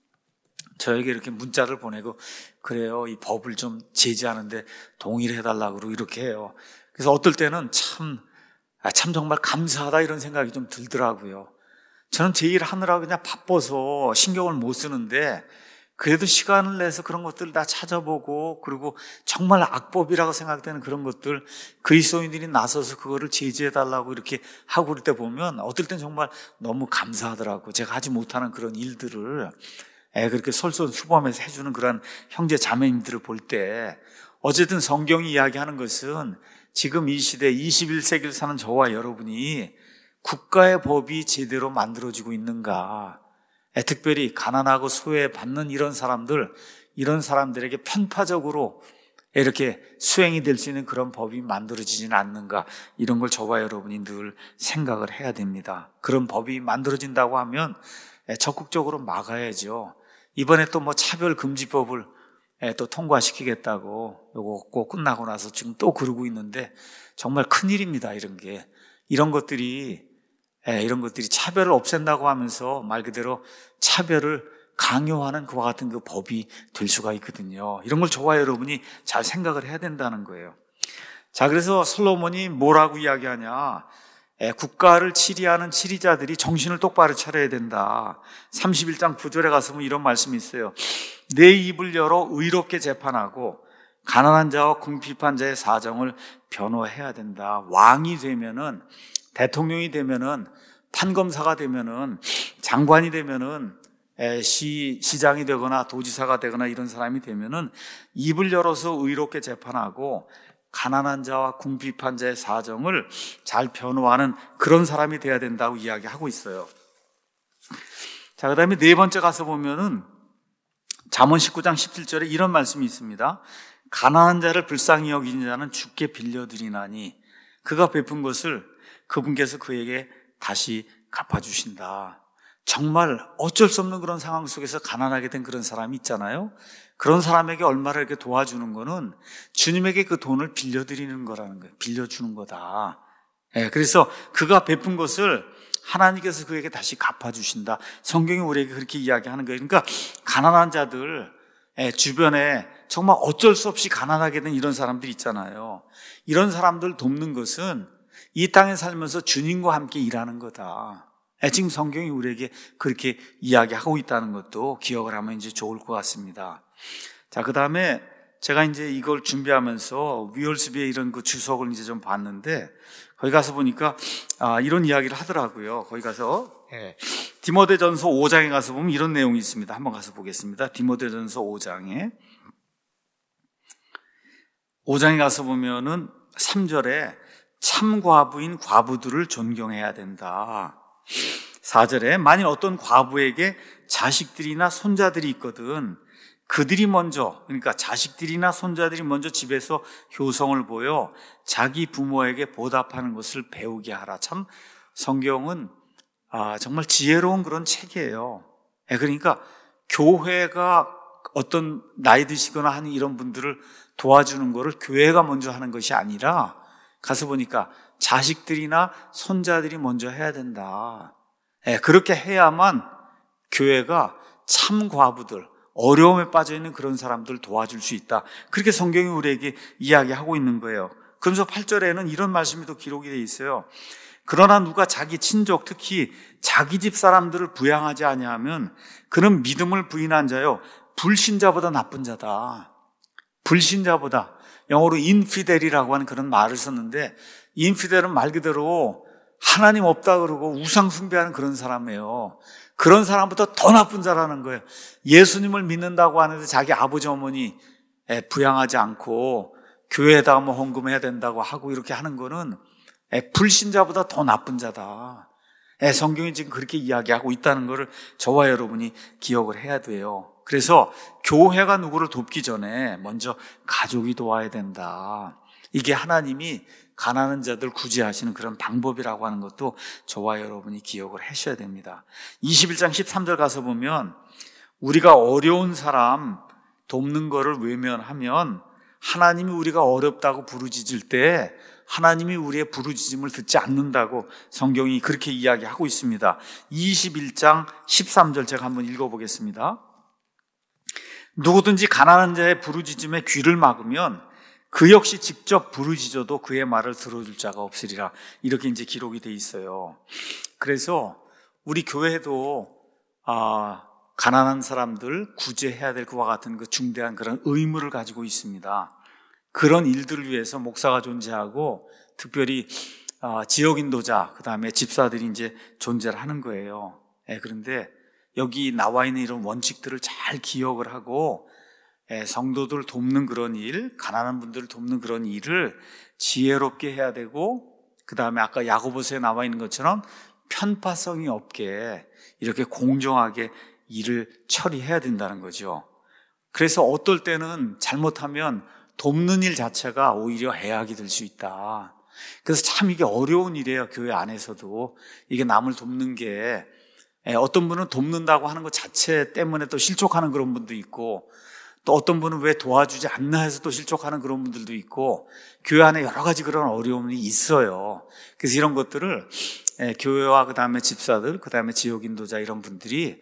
저에게 이렇게 문자를 보내고 그래요, 이 법을 좀 제지하는데 동의를 해달라고 그러고 이렇게 해요. 그래서 어떨 때는 참, 아, 참 정말 감사하다 이런 생각이 좀 들더라고요. 저는 제 일 하느라 그냥 바빠서 신경을 못 쓰는데 그래도 시간을 내서 그런 것들 다 찾아보고 그리고 정말 악법이라고 생각되는 그런 것들 그리스도인들이 나서서 그거를 제지해달라고 이렇게 하고 그럴 때 보면 어떨 땐 정말 너무 감사하더라고요. 제가 하지 못하는 그런 일들을 에, 그렇게 솔선수범해서 해주는 그런 형제 자매님들을 볼 때 어쨌든 성경이 이야기하는 것은 지금 이 시대 이십일 세기를 사는 저와 여러분이 국가의 법이 제대로 만들어지고 있는가, 특별히 가난하고 소외받는 이런 사람들, 이런 사람들에게 편파적으로 이렇게 수행이 될 수 있는 그런 법이 만들어지지는 않는가, 이런 걸 저와 여러분이 늘 생각을 해야 됩니다. 그런 법이 만들어진다고 하면 적극적으로 막아야죠. 이번에 또 뭐 차별금지법을 또 통과시키겠다고 요거 꼭 끝나고 나서 지금 또 그러고 있는데 정말 큰일입니다. 이런 게, 이런 것들이 이런 것들이 차별을 없앤다고 하면서 말 그대로 차별을 강요하는 그와 같은 그 법이 될 수가 있거든요. 이런 걸 저와 여러분이 잘 생각을 해야 된다는 거예요. 자, 그래서 솔로몬이 뭐라고 이야기하냐, 국가를 치리하는 치리자들이 정신을 똑바로 차려야 된다. 삼십일 장 구 절에 가서 이런 말씀이 있어요. 내 입을 열어 의롭게 재판하고 가난한 자와 궁핍한 자의 사정을 변호해야 된다. 왕이 되면은, 대통령이 되면은, 판검사가 되면은, 장관이 되면은, 시, 시장이 되거나 도지사가 되거나 이런 사람이 되면은 입을 열어서 의롭게 재판하고 가난한 자와 궁핍한 자의 사정을 잘 변호하는 그런 사람이 돼야 된다고 이야기하고 있어요. 자, 그 다음에 네 번째 가서 보면은 잠언 십구 장 십칠 절에 이런 말씀이 있습니다. 가난한 자를 불쌍히 여기는 자는 주께 빌려드리나니 그가 베푼 것을 그분께서 그에게 다시 갚아주신다. 정말 어쩔 수 없는 그런 상황 속에서 가난하게 된 그런 사람이 있잖아요. 그런 사람에게 얼마를 이렇게 도와주는 거는 주님에게 그 돈을 빌려드리는 거라는 거예요. 빌려주는 거다. 예, 그래서 그가 베푼 것을 하나님께서 그에게 다시 갚아주신다. 성경이 우리에게 그렇게 이야기하는 거예요. 그러니까 가난한 자들, 예, 주변에 정말 어쩔 수 없이 가난하게 된 이런 사람들 있잖아요. 이런 사람들 돕는 것은 이 땅에 살면서 주님과 함께 일하는 거다. 지금 성경이 우리에게 그렇게 이야기하고 있다는 것도 기억을 하면 이제 좋을 것 같습니다. 자, 그 다음에 제가 이제 이걸 준비하면서 위얼스비의 이런 그 주석을 이제 좀 봤는데 거기 가서 보니까 아, 이런 이야기를 하더라고요. 거기 가서 네. 디모데전서 오 장에 가서 보면 이런 내용이 있습니다. 한번 가서 보겠습니다. 디모데전서 오 장에 오 장에 가서 보면은 삼 절에 참 과부인 과부들을 존경해야 된다. 사 절에 만일 어떤 과부에게 자식들이나 손자들이 있거든 그들이 먼저, 그러니까 자식들이나 손자들이 먼저 집에서 효성을 보여 자기 부모에게 보답하는 것을 배우게 하라. 참 성경은 아, 정말 지혜로운 그런 책이에요. 그러니까 교회가 어떤 나이 드시거나 하는 이런 분들을 도와주는 거를 교회가 먼저 하는 것이 아니라 가서 보니까 자식들이나 손자들이 먼저 해야 된다. 예, 그렇게 해야만 교회가 참 과부들, 어려움에 빠져있는 그런 사람들 도와줄 수 있다. 그렇게 성경이 우리에게 이야기하고 있는 거예요. 그러면서 팔 절에는 이런 말씀이 또 기록이 되어 있어요. 그러나 누가 자기 친족, 특히 자기 집 사람들을 부양하지 아니하면 그는 믿음을 부인한 자요 불신자보다 나쁜 자다. 불신자보다, 영어로 인피델이라고 하는 그런 말을 썼는데 인피델은 말 그대로 하나님 없다 그러고 우상 숭배하는 그런 사람이에요. 그런 사람보다 더 나쁜 자라는 거예요. 예수님을 믿는다고 하는데 자기 아버지 어머니 부양하지 않고 교회에다가 뭐 헌금해야 된다고 하고 이렇게 하는 거는 에, 불신자보다 더 나쁜 자다. 에, 성경이 지금 그렇게 이야기하고 있다는 것을 저와 여러분이 기억을 해야 돼요. 그래서 교회가 누구를 돕기 전에 먼저 가족이 도와야 된다. 이게 하나님이 가난한 자들 구제하시는 그런 방법이라고 하는 것도 저와 여러분이 기억을 하셔야 됩니다. 이십일 장 십삼 절 가서 보면 우리가 어려운 사람 돕는 거를 외면하면 하나님이 우리가 어렵다고 부르짖을 때 하나님이 우리의 부르짖음을 듣지 않는다고 성경이 그렇게 이야기하고 있습니다. 이십일 장 십삼 절 제가 한번 읽어보겠습니다. 누구든지 가난한 자의 부르짖음에 귀를 막으면 그 역시 직접 부르짖어도 그의 말을 들어줄 자가 없으리라. 이렇게 이제 기록이 돼 있어요. 그래서 우리 교회도 아, 가난한 사람들 구제해야 될 것과 같은 그 중대한 그런 의무를 가지고 있습니다. 그런 일들을 위해서 목사가 존재하고 특별히 아, 지역 인도자, 그 다음에 집사들이 이제 존재를 하는 거예요. 예, 그런데 여기 나와 있는 이런 원칙들을 잘 기억을 하고 성도들 돕는 그런 일, 가난한 분들을 돕는 그런 일을 지혜롭게 해야 되고, 그 다음에 아까 야고보서에 나와 있는 것처럼 편파성이 없게 이렇게 공정하게 일을 처리해야 된다는 거죠. 그래서 어떨 때는 잘못하면 돕는 일 자체가 오히려 해악이 될 수 있다. 그래서 참 이게 어려운 일이에요. 교회 안에서도 이게 남을 돕는 게, 어떤 분은 돕는다고 하는 것 자체 때문에 또 실족하는 그런 분도 있고, 또 어떤 분은 왜 도와주지 않나 해서 또 실족하는 그런 분들도 있고, 교회 안에 여러 가지 그런 어려움이 있어요. 그래서 이런 것들을 교회와 그 다음에 집사들, 그 다음에 지역 인도자 이런 분들이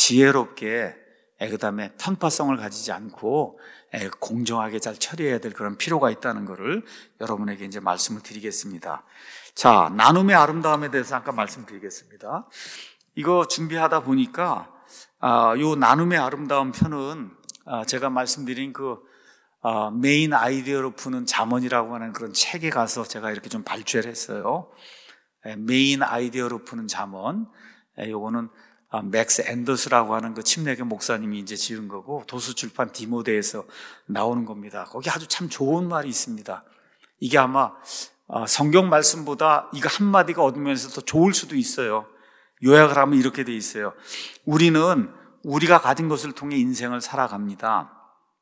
지혜롭게, 그 다음에 편파성을 가지지 않고 공정하게 잘 처리해야 될 그런 필요가 있다는 것을 여러분에게 이제 말씀을 드리겠습니다. 자, 나눔의 아름다움에 대해서 잠깐 말씀드리겠습니다. 이거 준비하다 보니까 아, 요 나눔의 아름다운 편은 아, 제가 말씀드린 그 아, 메인 아이디어로 푸는 잠언이라고 하는 그런 책에 가서 제가 이렇게 좀 발췌를 했어요. 에, 메인 아이디어로 푸는 잠언. 에, 요거는 아, 맥스 앤더스라고 하는 그 침례교 목사님이 이제 지은 거고, 도서출판 디모데에서 나오는 겁니다. 거기 아주 참 좋은 말이 있습니다. 이게 아마 아, 성경 말씀보다 이거 한마디가 얻으면서 더 좋을 수도 있어요. 요약을 하면 이렇게 돼 있어요. 우리는 우리가 가진 것을 통해 인생을 살아갑니다.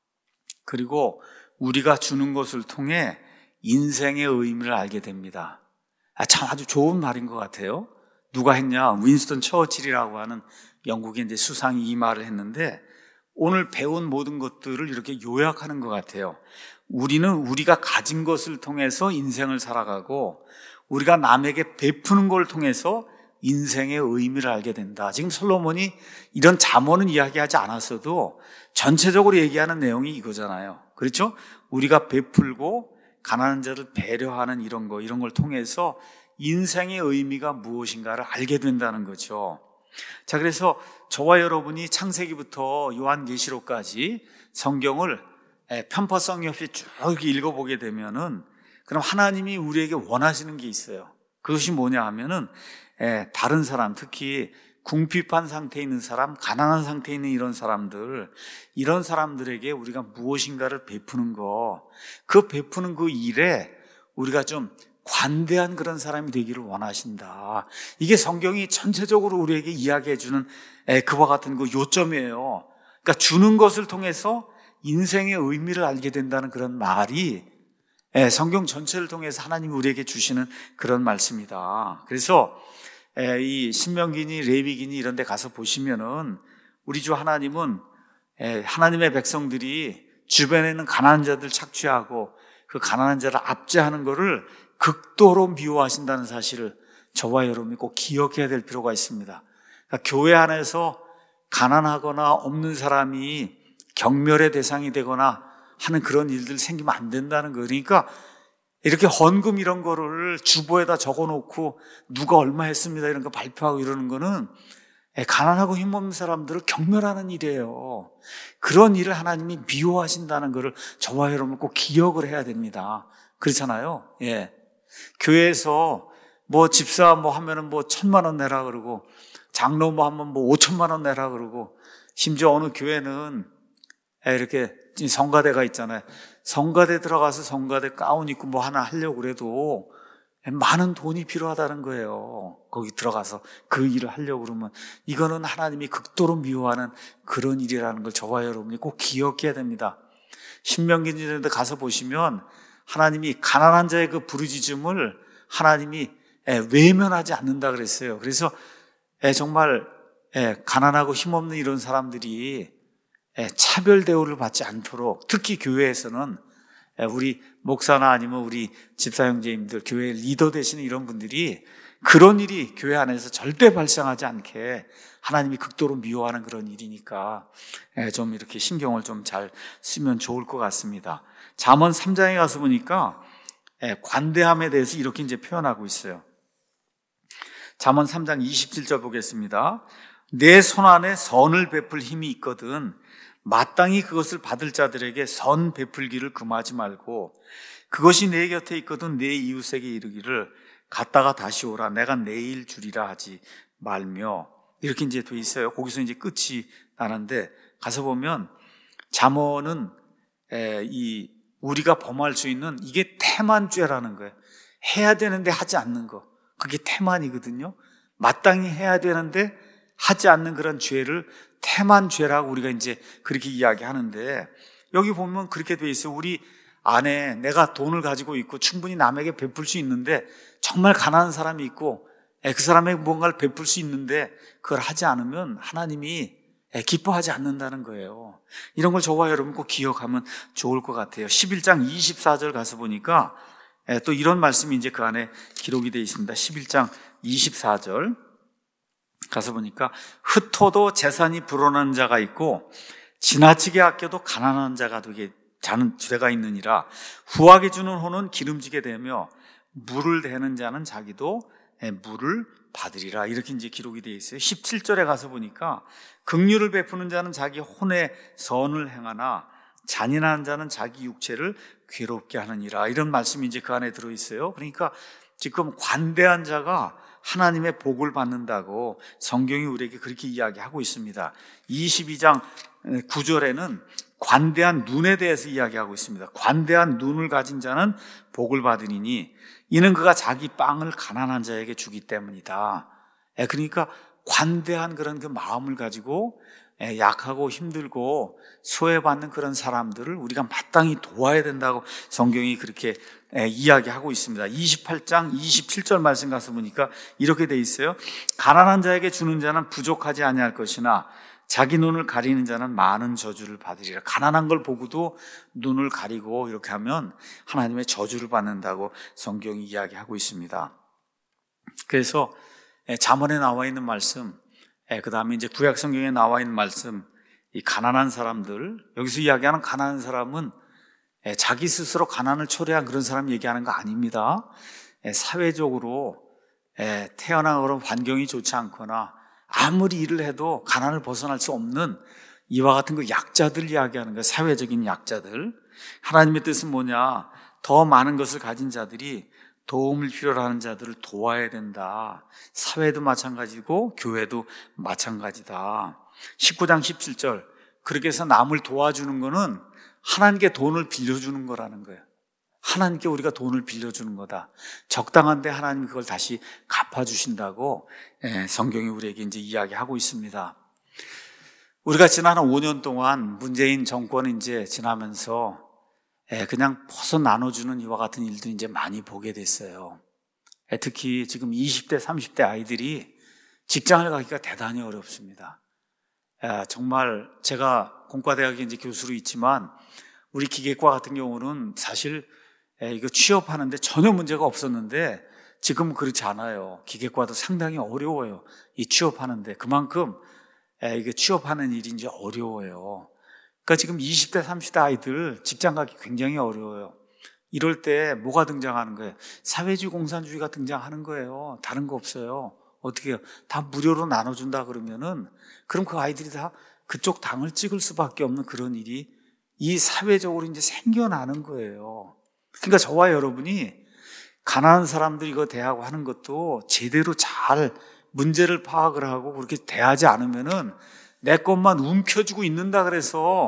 그리고 우리가 주는 것을 통해 인생의 의미를 알게 됩니다. 아, 참 아주 좋은 말인 것 같아요. 누가 했냐? 윈스턴 처칠이라고 하는 영국의 이제 수상이 이 말을 했는데, 오늘 배운 모든 것들을 이렇게 요약하는 것 같아요. 우리는 우리가 가진 것을 통해서 인생을 살아가고, 우리가 남에게 베푸는 걸 통해서 인생의 의미를 알게 된다. 지금 솔로몬이 이런 잠언은 이야기하지 않았어도 전체적으로 얘기하는 내용이 이거잖아요. 그렇죠? 우리가 베풀고 가난한 자를 배려하는 이런 거, 이런 걸 통해서 인생의 의미가 무엇인가를 알게 된다는 거죠. 자, 그래서 저와 여러분이 창세기부터 요한계시록까지 성경을 편파성이 없이 쭉 읽어보게 되면은, 그럼 하나님이 우리에게 원하시는 게 있어요. 그것이 뭐냐 하면은 예, 다른 사람, 특히 궁핍한 상태에 있는 사람, 가난한 상태에 있는 이런 사람들, 이런 사람들에게 우리가 무엇인가를 베푸는 거, 그 베푸는 그 일에 우리가 좀 관대한 그런 사람이 되기를 원하신다. 이게 성경이 전체적으로 우리에게 이야기해 주는 그와 같은 그 요점이에요. 그러니까 주는 것을 통해서 인생의 의미를 알게 된다는 그런 말이 성경 전체를 통해서 하나님이 우리에게 주시는 그런 말씀이다. 그래서 이 신명기니 레위기니 이런 데 가서 보시면은 우리 주 하나님은 하나님의 백성들이 주변에 있는 가난한 자들 착취하고 그 가난한 자를 압제하는 것을 극도로 미워하신다는 사실을 저와 여러분이 꼭 기억해야 될 필요가 있습니다. 그러니까 교회 안에서 가난하거나 없는 사람이 경멸의 대상이 되거나 하는 그런 일들 생기면 안 된다는 거. 그러니까 이렇게 헌금 이런 거를 주보에다 적어놓고 누가 얼마 했습니다 이런 거 발표하고 이러는 거는 가난하고 힘없는 사람들을 경멸하는 일이에요. 그런 일을 하나님이 미워하신다는 것을 저와 여러분 꼭 기억을 해야 됩니다. 그렇잖아요. 예. 교회에서 뭐 집사 뭐 하면은 뭐 천만 원 내라 그러고, 장로 뭐 하면 뭐 오천만 원 내라 그러고, 심지어 어느 교회는 이렇게 성가대가 있잖아요. 성가대 들어가서 성가대 가운 입고 뭐 하나 하려고 그래도 많은 돈이 필요하다는 거예요. 거기 들어가서 그 일을 하려고 그러면 이거는 하나님이 극도로 미워하는 그런 일이라는 걸 저와 여러분이 꼭 기억해야 됩니다. 신명기인데 가서 보시면 하나님이 가난한 자의 그 부르짖음을 하나님이 외면하지 않는다 그랬어요. 그래서 정말 가난하고 힘없는 이런 사람들이 차별 대우를 받지 않도록, 특히 교회에서는 우리 목사나 아니면 우리 집사 형제님들, 교회 리더 되시는 이런 분들이 그런 일이 교회 안에서 절대 발생하지 않게 하나님이 극도로 미워하는 그런 일이니까 좀 이렇게 신경을 좀 잘 쓰면 좋을 것 같습니다. 잠언 삼 장에 가서 보니까 관대함에 대해서 이렇게 이제 표현하고 있어요. 잠언 삼 장 이십칠 절 보겠습니다. 내 손 안에 선을 베풀 힘이 있거든 마땅히 그것을 받을 자들에게 선 베풀기를 금하지 말고 그것이 내 곁에 있거든 내 이웃에게 이르기를 갔다가 다시 오라 내가 내일 주리라 하지 말며, 이렇게 이제 돼 있어요. 거기서 이제 끝이 나는데 가서 보면 잠언은 이 우리가 범할 수 있는 이게 태만죄라는 거예요. 해야 되는데 하지 않는 거, 그게 태만이거든요. 마땅히 해야 되는데 하지 않는 그런 죄를 태만죄라고 우리가 이제 그렇게 이야기하는데, 여기 보면 그렇게 돼 있어요. 우리 안에 내가 돈을 가지고 있고 충분히 남에게 베풀 수 있는데, 정말 가난한 사람이 있고 그 사람에게 뭔가를 베풀 수 있는데 그걸 하지 않으면 하나님이 기뻐하지 않는다는 거예요. 이런 걸 저와 여러분 꼭 기억하면 좋을 것 같아요. 십일 장 이십사 절 가서 보니까 또 이런 말씀이 이제 그 안에 기록이 되어 있습니다. 십일 장 이십사 절 가서 보니까 흩어도 재산이 불어난 자가 있고 지나치게 아껴도 가난한 자가 되게 자는 죄가 있느니라. 후하게 주는 호는 기름지게 되며 물을 대는 자는 자기도 물을 받으리라. 이렇게 이제 기록이 되어 있어요. 십칠 절에 가서 보니까 긍휼을 베푸는 자는 자기 혼에 선을 행하나 잔인한 자는 자기 육체를 괴롭게 하느니라. 이런 말씀이 이제 그 안에 들어 있어요. 그러니까 지금 관대한 자가 하나님의 복을 받는다고 성경이 우리에게 그렇게 이야기하고 있습니다. 이십이 장 구 절에는 관대한 눈에 대해서 이야기하고 있습니다. 관대한 눈을 가진 자는 복을 받으리니 이는 그가 자기 빵을 가난한 자에게 주기 때문이다. 그러니까 관대한 그런 그 마음을 가지고 약하고 힘들고 소외받는 그런 사람들을 우리가 마땅히 도와야 된다고 성경이 그렇게 이야기하고 있습니다. 이십팔 장 이십칠 절 말씀 가서 보니까 이렇게 돼 있어요. 가난한 자에게 주는 자는 부족하지 아니할 것이나 자기 눈을 가리는 자는 많은 저주를 받으리라. 가난한 걸 보고도 눈을 가리고 이렇게 하면 하나님의 저주를 받는다고 성경이 이야기하고 있습니다. 그래서 잠언에 나와 있는 말씀, 그 다음에 이제 구약 성경에 나와 있는 말씀, 이 가난한 사람들, 여기서 이야기하는 가난한 사람은 자기 스스로 가난을 초래한 그런 사람 얘기하는 거 아닙니다. 사회적으로 태어난 그런 환경이 좋지 않거나 아무리 일을 해도 가난을 벗어날 수 없는 이와 같은 그 약자들 이야기하는 거예요. 사회적인 약자들. 하나님의 뜻은 뭐냐? 더 많은 것을 가진 자들이 도움을 필요로 하는 자들을 도와야 된다. 사회도 마찬가지고 교회도 마찬가지다. 십구 장 십칠 절, 그렇게 해서 남을 도와주는 거는 하나님께 돈을 빌려주는 거라는 거예요. 하나님께 우리가 돈을 빌려주는 거다. 적당한데 하나님 그걸 다시 갚아주신다고 성경이 우리에게 이제 이야기하고 있습니다. 우리가 지난 오 년 동안 문재인 정권이 이제 지나면서 그냥 퍼서 나눠주는 이와 같은 일들이 이제 많이 보게 됐어요. 특히 지금 이십 대, 삼십 대 아이들이 직장을 가기가 대단히 어렵습니다. 정말 제가 공과대학에 이제 교수로 있지만 우리 기계과 같은 경우는 사실 이거 취업하는데 전혀 문제가 없었는데 지금은 그렇지 않아요. 기계과도 상당히 어려워요. 이 취업하는데 그만큼 이게 취업하는 일이 이제 어려워요. 그러니까 지금 이십 대, 삼십 대 아이들 직장 가기 굉장히 어려워요. 이럴 때 뭐가 등장하는 거예요? 사회주의 공산주의가 등장하는 거예요. 다른 거 없어요. 어떻게 해요? 다 무료로 나눠준다 그러면은 그럼 그 아이들이 다 그쪽 당을 찍을 수밖에 없는 그런 일이 이 사회적으로 이제 생겨나는 거예요. 그러니까 저와 여러분이 가난한 사람들 이거 대하고 하는 것도 제대로 잘 문제를 파악을 하고 그렇게 대하지 않으면은 내 것만 움켜쥐고 있는다 그래서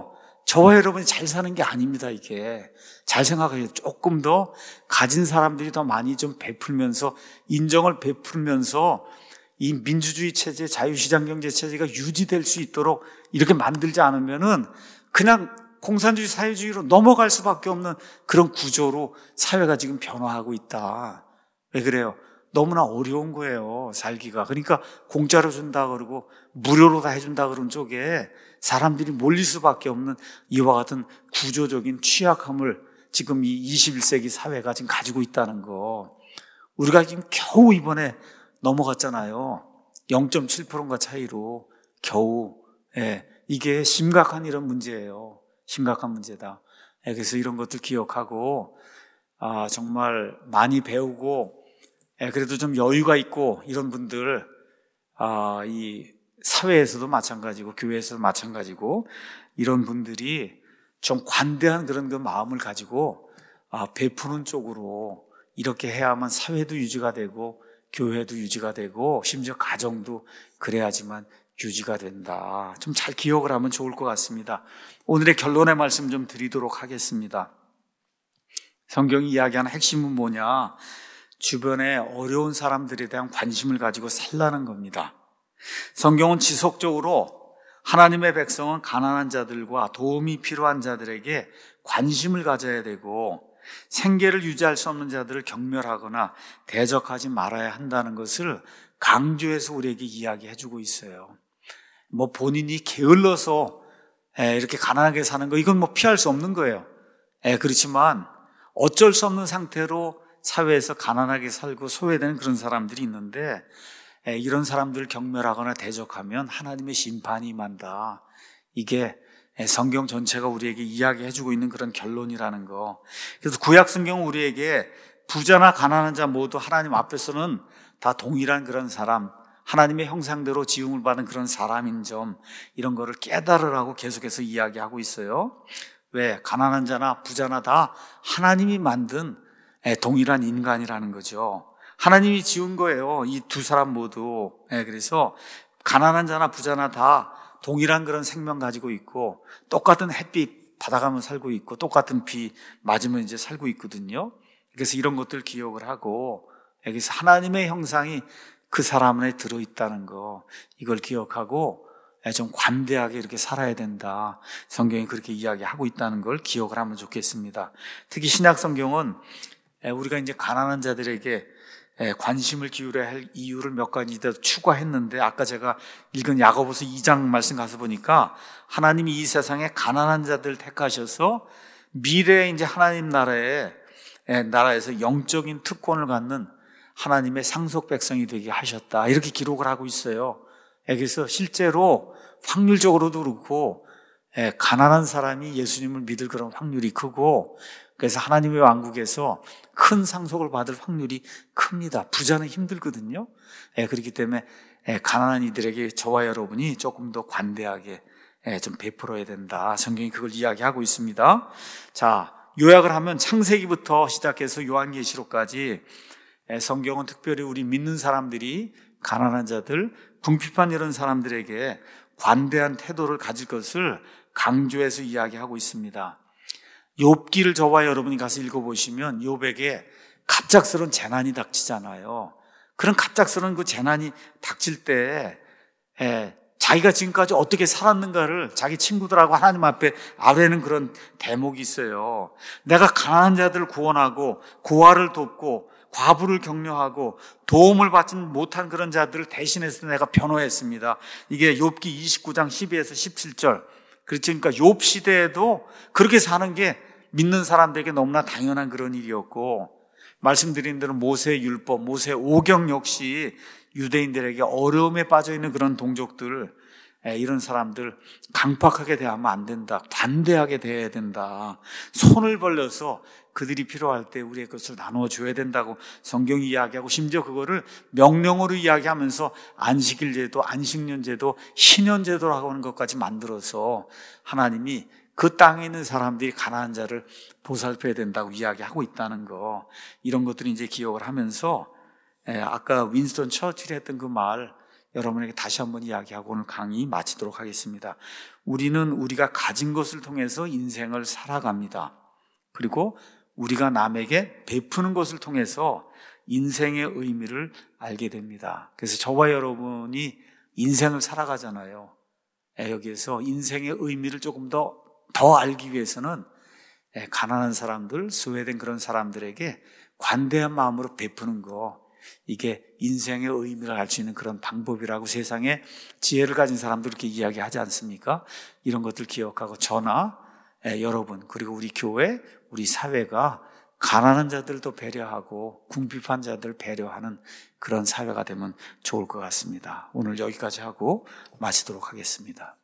저와 여러분이 잘 사는 게 아닙니다. 이게 잘 생각해요. 조금 더 가진 사람들이 더 많이 좀 베풀면서 인정을 베풀면서 이 민주주의 체제, 자유시장 경제 체제가 유지될 수 있도록 이렇게 만들지 않으면은 그냥 공산주의 사회주의로 넘어갈 수밖에 없는 그런 구조로 사회가 지금 변화하고 있다. 왜 그래요? 너무나 어려운 거예요, 살기가. 그러니까 공짜로 준다 그러고 무료로 다 해준다 그런 쪽에 사람들이 몰릴 수밖에 없는 이와 같은 구조적인 취약함을 지금 이 이십일 세기 사회가 지금 가지고 있다는 거. 우리가 지금 겨우 이번에 넘어갔잖아요. 영 점 칠 퍼센트인가 차이로 겨우. 예, 이게 심각한 이런 문제예요. 심각한 문제다. 예, 그래서 이런 것들 기억하고 아, 정말 많이 배우고 예, 그래도 좀 여유가 있고 이런 분들 아, 이 사회에서도 마찬가지고 교회에서도 마찬가지고 이런 분들이 좀 관대한 그런 그 마음을 가지고 아, 베푸는 쪽으로 이렇게 해야만 사회도 유지가 되고 교회도 유지가 되고 심지어 가정도 그래야지만 유지가 된다. 좀 잘 기억을 하면 좋을 것 같습니다. 오늘의 결론의 말씀 좀 드리도록 하겠습니다. 성경이 이야기하는 핵심은 뭐냐? 주변에 어려운 사람들에 대한 관심을 가지고 살라는 겁니다. 성경은 지속적으로 하나님의 백성은 가난한 자들과 도움이 필요한 자들에게 관심을 가져야 되고 생계를 유지할 수 없는 자들을 경멸하거나 대적하지 말아야 한다는 것을 강조해서 우리에게 이야기해주고 있어요. 뭐 본인이 게을러서 이렇게 가난하게 사는 거 이건 뭐 피할 수 없는 거예요. 그렇지만 어쩔 수 없는 상태로 사회에서 가난하게 살고 소외되는 그런 사람들이 있는데 이런 사람들을 경멸하거나 대적하면 하나님의 심판이 임한다. 이게 성경 전체가 우리에게 이야기해주고 있는 그런 결론이라는 거. 그래서 구약 성경은 우리에게 부자나 가난한 자 모두 하나님 앞에서는 다 동일한 그런 사람, 하나님의 형상대로 지음을 받은 그런 사람인 점, 이런 거를 깨달으라고 계속해서 이야기하고 있어요. 왜? 가난한 자나 부자나 다 하나님이 만든 동일한 인간이라는 거죠. 하나님이 지은 거예요. 이 두 사람 모두. 그래서 가난한 자나 부자나 다 동일한 그런 생명 가지고 있고 똑같은 햇빛 받아가면 살고 있고 똑같은 비 맞으면 이제 살고 있거든요. 그래서 이런 것들 기억을 하고 여기서 하나님의 형상이 그 사람 안에 들어있다는 거, 이걸 기억하고 좀 관대하게 이렇게 살아야 된다. 성경이 그렇게 이야기하고 있다는 걸 기억을 하면 좋겠습니다. 특히 신약 성경은 우리가 이제 가난한 자들에게 관심을 기울여야 할 이유를 몇 가지 더 추가했는데, 아까 제가 읽은 야고보서 이 장 말씀 가서 보니까 하나님이 이 세상에 가난한 자들 택하셔서 미래에 이제 하나님 나라에 나라에서 영적인 특권을 갖는 하나님의 상속 백성이 되게 하셨다, 이렇게 기록을 하고 있어요. 그래서 실제로 확률적으로도 그렇고 가난한 사람이 예수님을 믿을 그런 확률이 크고, 그래서 하나님의 왕국에서 큰 상속을 받을 확률이 큽니다. 부자는 힘들거든요. 그렇기 때문에 가난한 이들에게 저와 여러분이 조금 더 관대하게 좀 베풀어야 된다. 성경이 그걸 이야기하고 있습니다. 자, 요약을 하면 창세기부터 시작해서 요한계시록까지 성경은 특별히 우리 믿는 사람들이 가난한 자들, 궁핍한 이런 사람들에게 관대한 태도를 가질 것을 강조해서 이야기하고 있습니다. 욥기를 저와 여러분이 가서 읽어보시면 욥에게 갑작스러운 재난이 닥치잖아요. 그런 갑작스러운 그 재난이 닥칠 때 에, 자기가 지금까지 어떻게 살았는가를 자기 친구들하고 하나님 앞에 아뢰는 그런 대목이 있어요. 내가 가난한 자들을 구원하고 고아를 돕고 과부를 격려하고 도움을 받지 못한 그런 자들을 대신해서 내가 변호했습니다. 이게 욥기 이십구 장 십이에서 십칠 절. 그러니까 욥 시대에도 그렇게 사는 게 믿는 사람들에게 너무나 당연한 그런 일이었고, 말씀드린 대로 모세의 율법, 모세의 오경 역시 유대인들에게 어려움에 빠져있는 그런 동족들, 이런 사람들 강팍하게 대하면 안 된다, 관대하게 대해야 된다, 손을 벌려서 그들이 필요할 때 우리의 것을 나눠줘야 된다고 성경이 이야기하고, 심지어 그거를 명령으로 이야기하면서 안식일제도, 안식년제도, 신년제도라고 하는 것까지 만들어서 하나님이 그 땅에 있는 사람들이 가난한 자를 보살펴야 된다고 이야기하고 있다는 거, 이런 것들을 이제 기억을 하면서 아까 윈스턴 처칠이 했던 그 말, 여러분에게 다시 한번 이야기하고 오늘 강의 마치도록 하겠습니다. 우리는 우리가 가진 것을 통해서 인생을 살아갑니다. 그리고 우리가 남에게 베푸는 것을 통해서 인생의 의미를 알게 됩니다. 그래서 저와 여러분이 인생을 살아가잖아요. 여기에서 인생의 의미를 조금 더, 더 알기 위해서는 가난한 사람들, 소외된 그런 사람들에게 관대한 마음으로 베푸는 거, 이게 인생의 의미를 알 수 있는 그런 방법이라고 세상에 지혜를 가진 사람들 이렇게 이야기하지 않습니까? 이런 것들 기억하고 저나 여러분 그리고 우리 교회, 우리 사회가 가난한 자들도 배려하고 궁핍한 자들 배려하는 그런 사회가 되면 좋을 것 같습니다. 오늘 여기까지 하고 마치도록 하겠습니다.